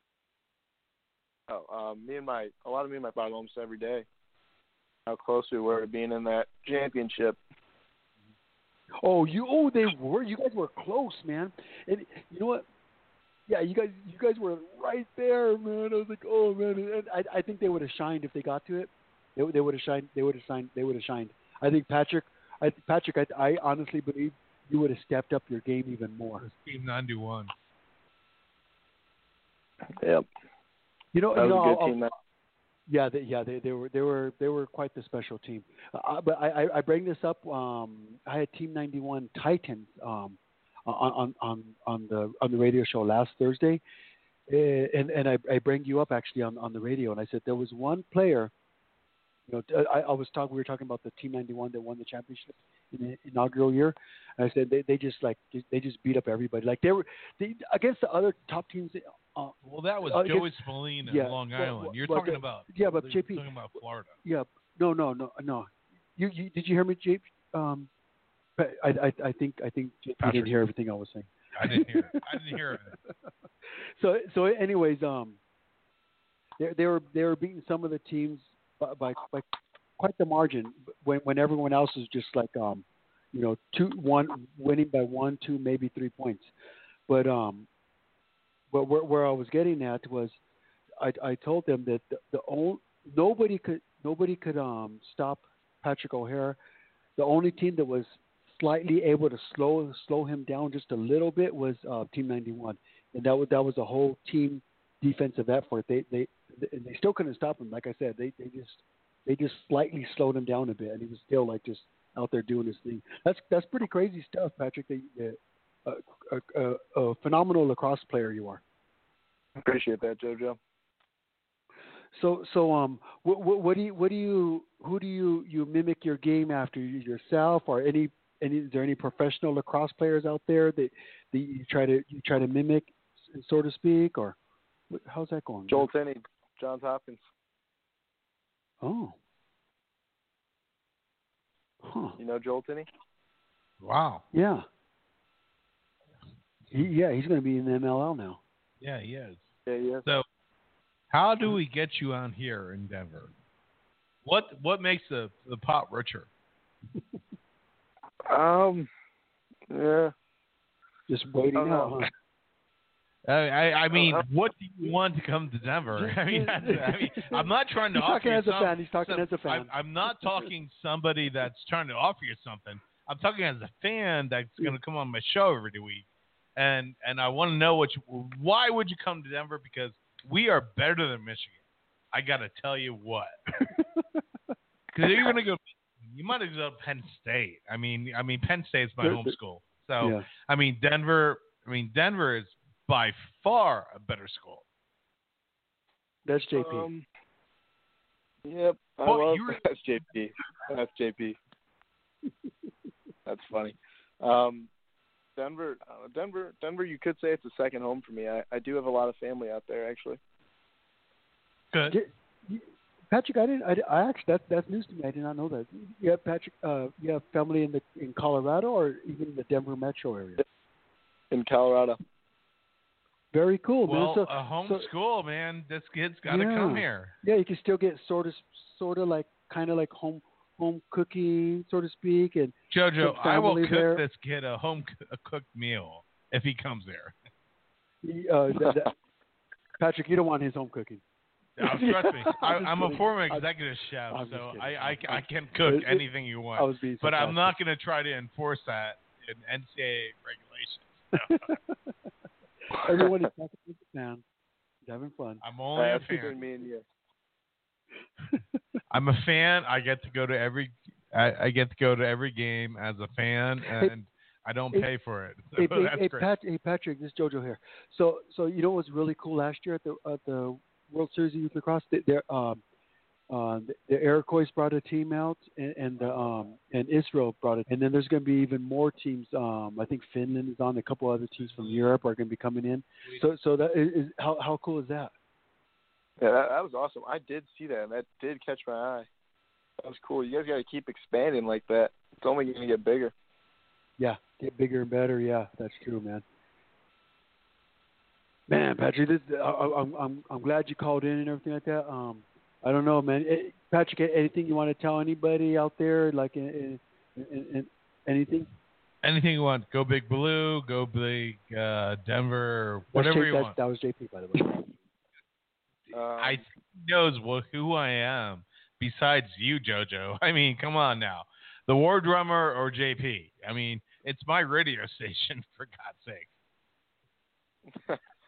Oh, um, me and my a lot of me and my brother almost every day. How close we were to being in that championship. Oh, you oh they were. You guys were close, man. And you know what? Yeah, you guys you guys were right there, man. I was like, oh man, and I I think they would have shined if they got to it. They they would have shined. They would have shined. They would have shined. I think Patrick. I Patrick. I, I honestly believe you would have stepped up your game even more. Team ninety-one. Yep. You know, That you was know, a good I'll, team. That yeah, they, yeah, they, they were they were they were quite the special team. Uh, but I, I, I bring this up. Um, I had Team ninety-one Titans um, on, on on on the on the radio show last Thursday, uh, and and I, I bring you up actually on, on the radio, and I said there was one player. You know, I, I was talking. We were talking about the Team ninety-one that won the championship in the inaugural year. And I said they, they just like they just beat up everybody. Like they were they, against the other top teams. Uh, Well, that was uh, Joey against- Spallane in yeah, Long well, Island. well, You're well, talking the- about yeah, but you're J P, talking about Florida. yeah, no, no, no, no. You, you did you hear me, J P? Um, I, I, I think I think J P Patrick. didn't hear everything I was saying. I didn't hear it. I didn't hear it. So so anyways, um, they they were they were beating some of the teams by by, by quite the margin when when everyone else is just like um, you know, two one winning by one, two, maybe three points. But um, but where where I was getting at was, I I told them that the, the only nobody could nobody could um stop Patrick O'Hara. The only team that was slightly able to slow slow him down just a little bit was uh, Team ninety-one, and that was that was a whole team defensive effort. They they they still couldn't stop him. Like I said, they they just they just slightly slowed him down a bit, and he was still like just out there doing his thing. That's that's pretty crazy stuff, Patrick. That, that, uh, a, a, a phenomenal lacrosse player you are. Appreciate that, JoJo. So so um what, what what do you what do you who do you, you mimic your game after, yourself or any any is there any professional lacrosse players out there that, that you try to you try to mimic, so to speak, or how's that going? Joel Tenney, Johns Hopkins. Oh. Huh. You know Joel Tenney? Wow. Yeah. He, yeah, he's going to be in the M L L now. Yeah, he is. Yeah, he is. So, how do we get you on here in Denver? What what makes the the pot richer? Um, yeah. Just waiting I don't out. know. Huh? I, I, I mean, Uh, what do you want to come to Denver? I mean, that's, I mean, I'm not trying to He's offer talking you as a some- fan. He's talking some- as a fan. I'm, I'm not talking somebody that's trying to offer you something. I'm talking as a fan that's going to come on my show every week, and and I want to know what you, why would you come to Denver? Because we are better than Michigan. I got to tell you what. Because you're going to go, you might as well go to Penn State. I mean, I mean Penn State's my They're- home they're- school. So Yeah. I mean Denver. I mean Denver is by far a better school. That's J P. Um, yep. I Well, love you were- that's J P. That's J P. That's funny. Um, Denver, uh, Denver, Denver. You could say it's a second home for me. I, I do have a lot of family out there, actually. Good. Did- Patrick, I didn't. I, I actually that's that's news to me. I did not know that. You have Patrick. Uh, you have family in the in Colorado or even the Denver metro area. In Colorado. Very cool, man. Well, So, a home so- school, man. This kid's got to Yeah. come here. yeah, you can still get sort of sort of like kind of like home home cooking, so to speak, and Jojo, Good I will family cook there. this kid a home a cooked meal if he comes there. uh, that, that, Patrick, you don't want his home cooking. Now, trust me, I, I'm just I'm a kidding. former I'm- executive chef, I'm just so kidding. I, I, I'm- I I'm- can cook it- it- anything you I want. was being But I'm not sarcastic. going to try to enforce that in N C double A regulations. Everyone is talking to the fan. He's having fun. I'm only a That's between fan. me and you. I'm a fan. I get to go to every I, I get to go to every game as a fan, and I don't hey, pay for it. So Hey, hey, that's hey, great. Pat, hey, Patrick, this is JoJo here. So, so you know what was really cool last year at the at the World Series of Youth Lacrosse? They, they're, um, uh, the Iroquois brought a team out, and, and the um, and Israel brought it, and then there's going to be even more teams. Um, I think Finland is on. A couple other teams from Europe are going to be coming in. So, so that is, is how how cool is that? Yeah, that, that was awesome. I did see that, and that did catch my eye. That was cool. You guys got to keep expanding like that. It's only going to get bigger. Yeah, get bigger and better. Yeah, that's true, man. Man, Patrick, this, I, I'm I'm I'm glad you called in and everything like that. Um, I don't know, man. Eh, Patrick, anything you want to tell anybody out there, like in, in, in, in anything? Anything you want. Go Big Blue, go Big uh, Denver, That's whatever J- you that's- want. That was J P, by the way. Um, I think he knows wh- who I am besides you, JoJo. I mean, come on now. The War Drummer or J P. I mean, it's my radio station, for God's sake.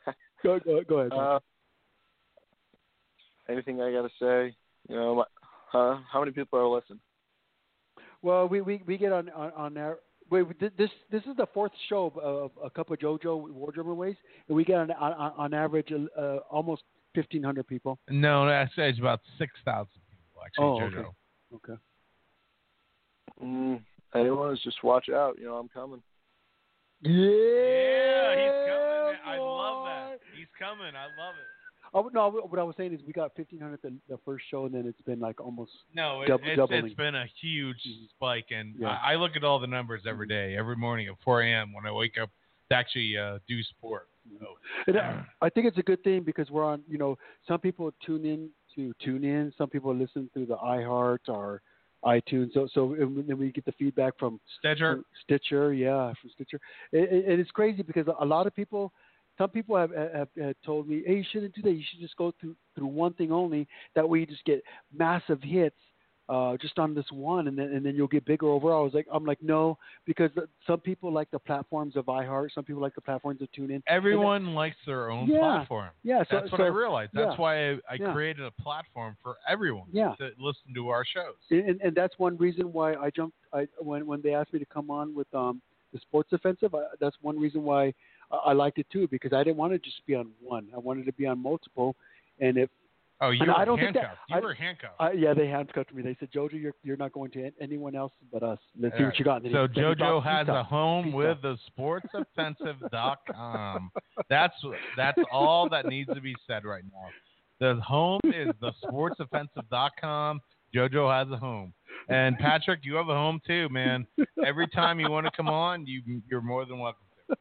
Go go go ahead. Uh, anything I gotta say? You know, my, uh, how many people are listening? Well, we, we, we get on on, on our wait this this is the fourth show of a Cup of JoJo Wardrobe Ways, and we get on on, on average uh, almost fifteen hundred people. No, that's it's about six thousand people actually. Oh, JoJo. okay. Okay. Mm, anyone, just watch out. You know, I'm coming. Yeah, Yeah, he's coming. Man. I love that. He's coming. I love it. Oh, no, what I was saying is we got fifteen hundred the, the first show, and then it's been like almost No, it, dub- it's, doubling. it's been a huge spike, and Yeah. I, I look at all the numbers every day, every morning at four a.m. when I wake up to actually uh, do sport. So, And I- I think it's a good thing because we're on, you know, some people tune in to tune in. Some people listen through the iHeart or iTunes. So, so and then we get the feedback from Stitcher. from Stitcher, yeah, from Stitcher. And, and it's crazy because a lot of people, some people have, have, have told me, hey, you shouldn't do that. You should just go through through one thing only. That way you just get massive hits uh, just on this one, and then and then you'll get bigger overall. I was like, I'm like, no, because some people like the platforms of iHeart. Some people like the platforms of TuneIn. Everyone then, likes their own yeah, platform. Yeah, so, that's what so, I realized. That's yeah, why I, I yeah. created a platform for everyone Yeah. to listen to our shows. And, and that's one reason why I jumped. I when when they asked me to come on with um, the Sports Offensive, I, that's one reason why I, I liked it too, because I didn't want to just be on one. I wanted to be on multiple, and if Oh, you and were I don't think handcuffed. that, you I, were handcuffed. Uh, yeah, they handcuffed me. They said, "Jojo, you're you're not going to anyone else but us. Let's see All what you got." right. So Then he- then he JoJo thought, has "Peace a out. home Peace with out." the sports offensive dot com. That's that's all that needs to be said right now. The home is the sports offensive dot com. JoJo has a home. And Patrick, you have a home too, man. Every time you want to come on, you you're more than welcome to.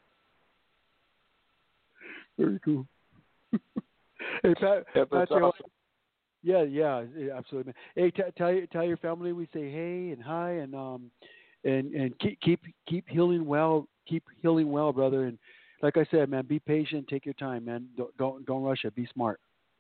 Very cool. Hey, Pat. Yeah, that's Patrick, awesome. Yeah, yeah, yeah, absolutely, man. Hey, t- tell tell your family we say hey and hi, and um, and and keep keep keep healing well, keep healing well, brother. And like I said, man, be patient, take your time, man. Don't don't don't rush it. Be smart.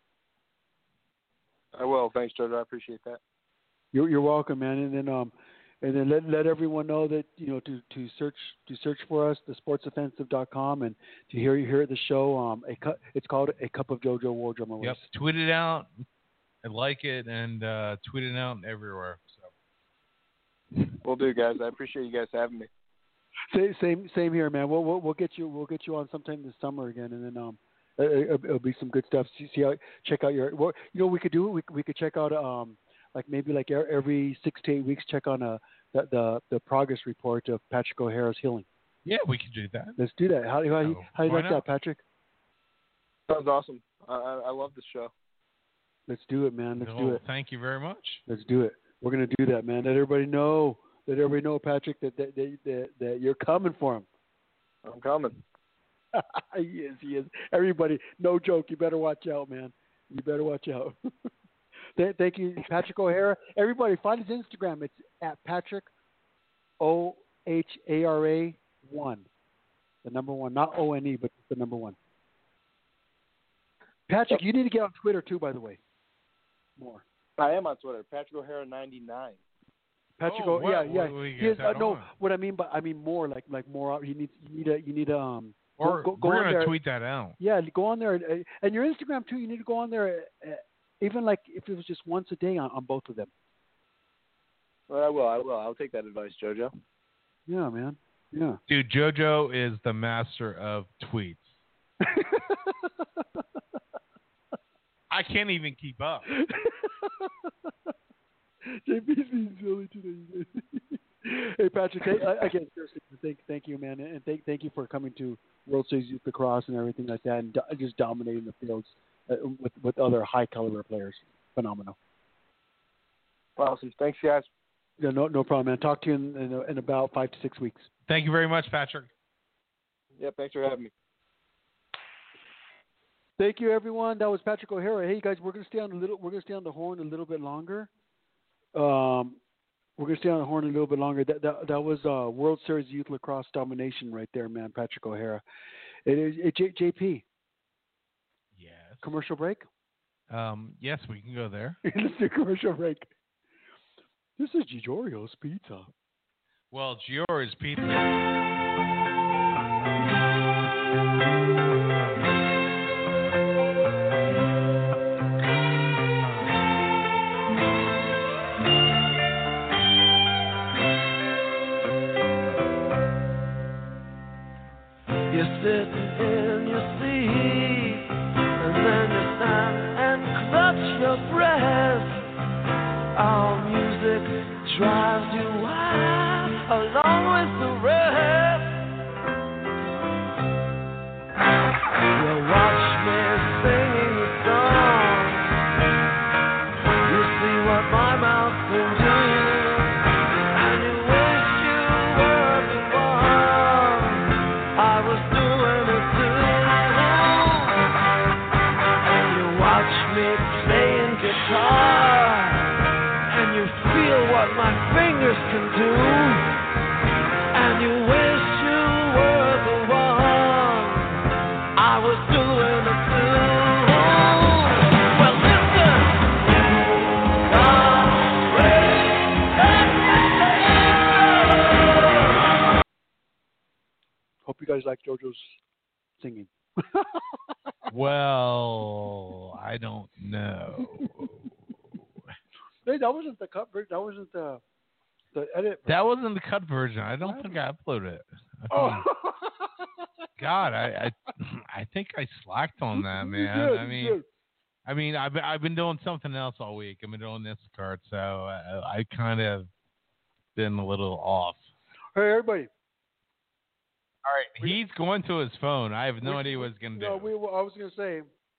I will. Thanks, Jojo. I appreciate that. You're you're welcome, man. And then um, and then let let everyone know that you know to, to search to search for us, the sports offensive dot com, and to hear you here at the show. Um, a cu- it's called A Cup of JoJo Wardrobe Ways. Yep, tweet it out. I like it, and uh, tweet it out everywhere. So, Will do, guys. I appreciate you guys having me. Same, same, same here, man. We'll, we'll we'll get you we'll get you on sometime this summer again, and then um, it, it'll be some good stuff. See, see how check out your. Well, you know, we could do it. We we could check out um, like maybe like every six to eight weeks, check on a the the, the progress report of Patrick O'Hara's healing. yeah, we could do that. Let's do that. How how, Oh, how do you why like not? that, Patrick? Sounds awesome. I, I, I love this show. Let's do it, man. Let's Oh, do it. Thank you very much. Let's do it. We're gonna do that, man. Let everybody know. Let everybody know, Patrick, that that that, that, that you're coming for him. I'm coming. he is. He is. Everybody, no joke. You better watch out, man. You better watch out. Th- Thank you, Patrick O'Hara. Everybody, find his Instagram. It's at Patrick O H A R A one, the number one, not O N E, but the number one. Patrick, you need to get on Twitter too, by the way. More. I am on Twitter. Patrick O'Hara ninety-nine. Patrick, Oh, O- what- yeah, what yeah. do we He get is, uh, that no, on? what I mean, but I mean more like like more. You need you need a you need a um. Or go, go, go we're on gonna there. tweet that out. Yeah, go on there, and, and your Instagram too. You need to go on there, uh, even like if it was just once a day on, on both of them. Well, I will. I will. I'll take that advice, JoJo. Yeah, man. Yeah. Dude, JoJo is the master of tweets. I can't even keep up. J P's being silly today. Hey Patrick, hey, uh, again, seriously, thank thank you, man, and thank thank you for coming to World Series Youth Lacrosse and everything like that, and do, just dominating the fields uh, with with other high caliber players. Phenomenal. Awesome. Thanks, guys. Yeah, no no problem, man. Talk to you in in, in about five to six weeks. Thank you very much, Patrick. Yeah, thanks for having me. Thank you, everyone. That was Patrick O'Hara. Hey, guys, we're gonna stay on a little. We're gonna stay on the horn a little bit longer. Um, we're gonna stay on the horn a little bit longer. That that, that was uh, World Series Youth Lacrosse domination right there, man. Patrick O'Hara. It is it, J, J P. Yes. Commercial break. Um, yes, we can go there. Let's do a commercial break. This is Giorgio's Pizza. Well, Giorgio's Pizza. sit in your seat, and then you stand and clutch your breath. Our music drives you wild along with the rest. You watch me singing the song. You see what my mouth can do, and you wish you were the one I was doing it to. And you watch me playing guitar, and you feel what my fingers can do, and you wish you were the one I was doing it to. Well, listen. Hope you guys like JoJo's singing. Well, I don't know. Hey, that wasn't the cut version. That wasn't the the edit. That wasn't the cut version. I don't think I uploaded it. I Oh. think- God, I, I I think I slacked on that, man. You did, I you mean, did. I mean, I've I've been doing something else all week. I've been doing Instacart, so I, I kind of been a little off. Hey, everybody. All right, he's going to his phone. I have no We- idea what he's gonna do. No, we. I was gonna say.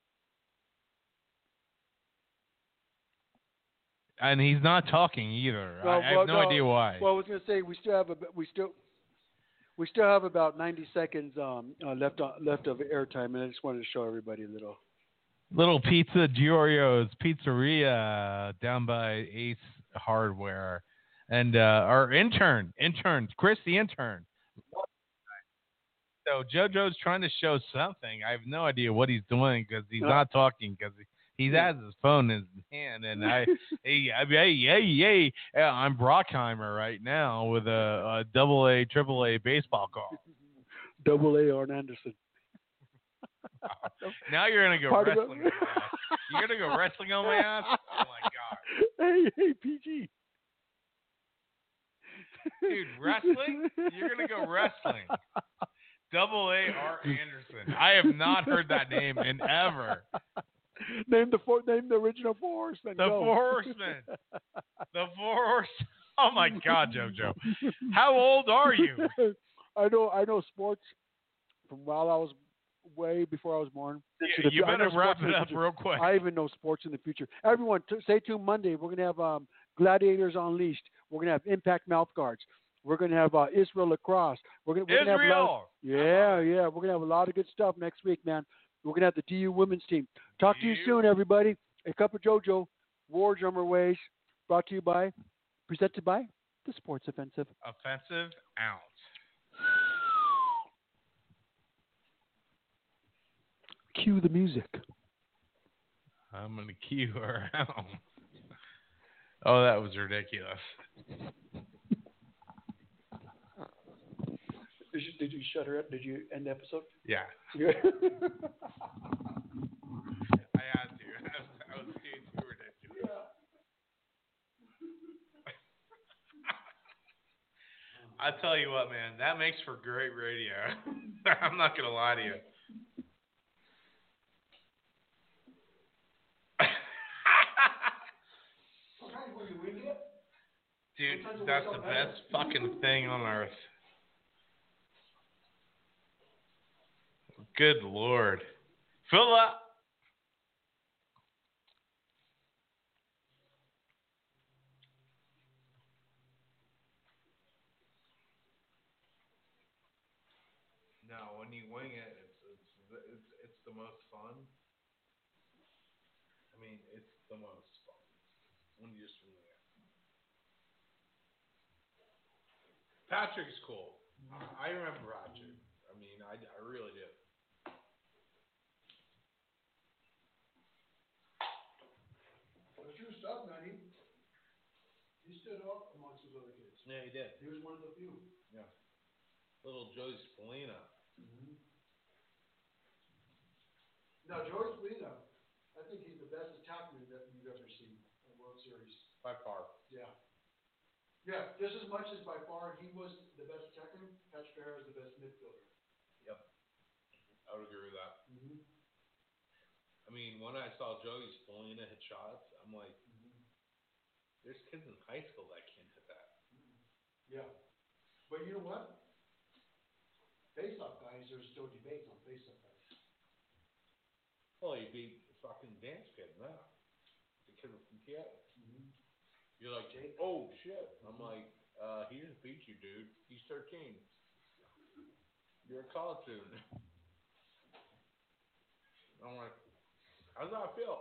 And he's not talking either. No, I, I well, have no, no. idea why. Well, I was gonna say we still have a we still we still have about ninety seconds um uh, left on, left of airtime, and I just wanted to show everybody a little. Little Pizza Giorgio's Pizzeria down by Ace Hardware, and uh, our intern, intern Chris, the intern. So JoJo's trying to show something. I have no idea what he's doing because he's No. not talking because he, he has his phone in his hand. And I, hey, I, hey, hey, hey, yeah, I'm Brockheimer right now with a, a double A, triple A baseball call. Double A Arn Anderson. Now you're gonna go Part of wrestling. it. on my ass. You're gonna go wrestling on my ass. Oh my god, Hey, hey, P G. dude, wrestling? You're gonna go wrestling. Double A R Anderson. I have not heard that name in ever. Name the four. Name the original four horsemen. The Go. Four Horsemen. The Four Horse. Oh my God, JoJo. How old are you? I know. I know sports from while I was way before I was born. You, you I know better sports wrap in it the up future. real quick. I even know sports in the future. Everyone, t- stay tuned Monday. We're gonna have um, Gladiators Unleashed. We're gonna have Impact Mouth Guards. We're gonna have uh, Israel Lacrosse. We're gonna, we're gonna have a lot of, Israel. yeah, yeah. We're gonna have a lot of good stuff next week, man. We're gonna have the D U women's team. Talk to you You- soon, everybody. A cup of JoJo. War Drummer Ways. Brought to you by, presented by the Sports Offensive. Offensive out. Cue the music. I'm gonna cue her out. Oh, that was ridiculous. Did you, did you shut her up? Did you end the episode? Yeah, Yeah. I had to. I was being too ridiculous. I tell you what, man, that makes for great radio. I'm not gonna lie to you. Dude, that's the best fucking thing on earth. Good Lord. Fill up. No, when you wing it, it's it's it's it's the most fun. I mean, it's the most fun when you just wing it. Patrick's cool. I remember Patrick. I mean, I, I really do. That's true stuff, man. He, he stood up amongst those other kids. Yeah, he did. He was one of the few. Yeah. Little Joey Spallina. Now, George Spallina, I think he's the best attackman that you've ever seen in the World Series. By far. Yeah. Yeah, just as much as by far he was the best attacker, Patrick O'Hara is the best midfielder. Yep. mean, when I saw Joey Spallina hit shots, I'm like, there's kids in high school that can't hit that. Yeah. But you know what? Face-off guys, there's still debates on face-off guys. Well, you beat fucking dance kid now. The kid from T A. Mm-hmm. You're like, oh shit. I'm like, uh, he didn't beat you, dude. He's thirteen. You're a college student. I'm like, how's that feel?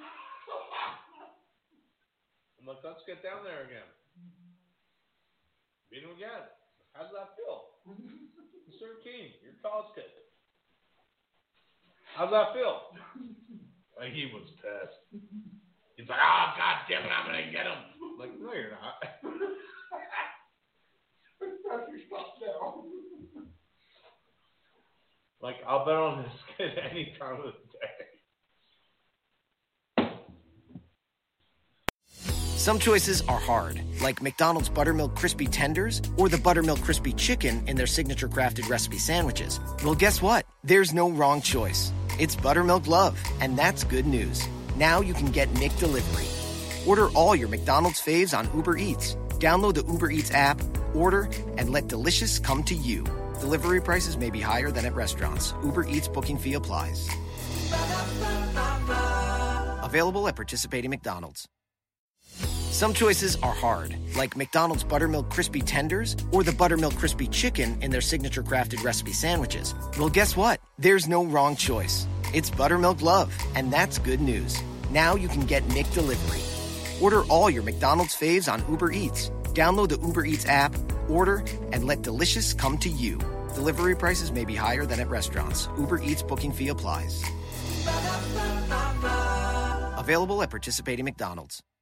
I'm like, let's get down there again. Beat him again. How's that feel? He's thirteen. You're a college kid. How's that feel? Like, he was pissed. He's like, oh, God damn it, I'm going to get him. I'm like, no, you're not. Like, I'll bet on this kid any time of the day. Some choices are hard, like McDonald's Buttermilk Crispy Tenders or the Buttermilk Crispy Chicken in their signature crafted recipe sandwiches. Well, guess what? There's no wrong choice. It's Buttermilk Love, and that's good news. Now you can get McDelivery. Order all your McDonald's faves on Uber Eats. Download the Uber Eats app, order, and let delicious come to you. Delivery prices may be higher than at restaurants. Uber Eats booking fee applies. Available at participating McDonald's. Some choices are hard, like McDonald's Buttermilk Crispy Tenders or the Buttermilk Crispy Chicken in their signature crafted recipe sandwiches. Well, guess what? There's no wrong choice. It's Buttermilk Love, and that's good news. Now you can get McDelivery. Order all your McDonald's faves on Uber Eats. Download the Uber Eats app, order, and let delicious come to you. Delivery prices may be higher than at restaurants. Uber Eats booking fee applies. Available at participating McDonald's.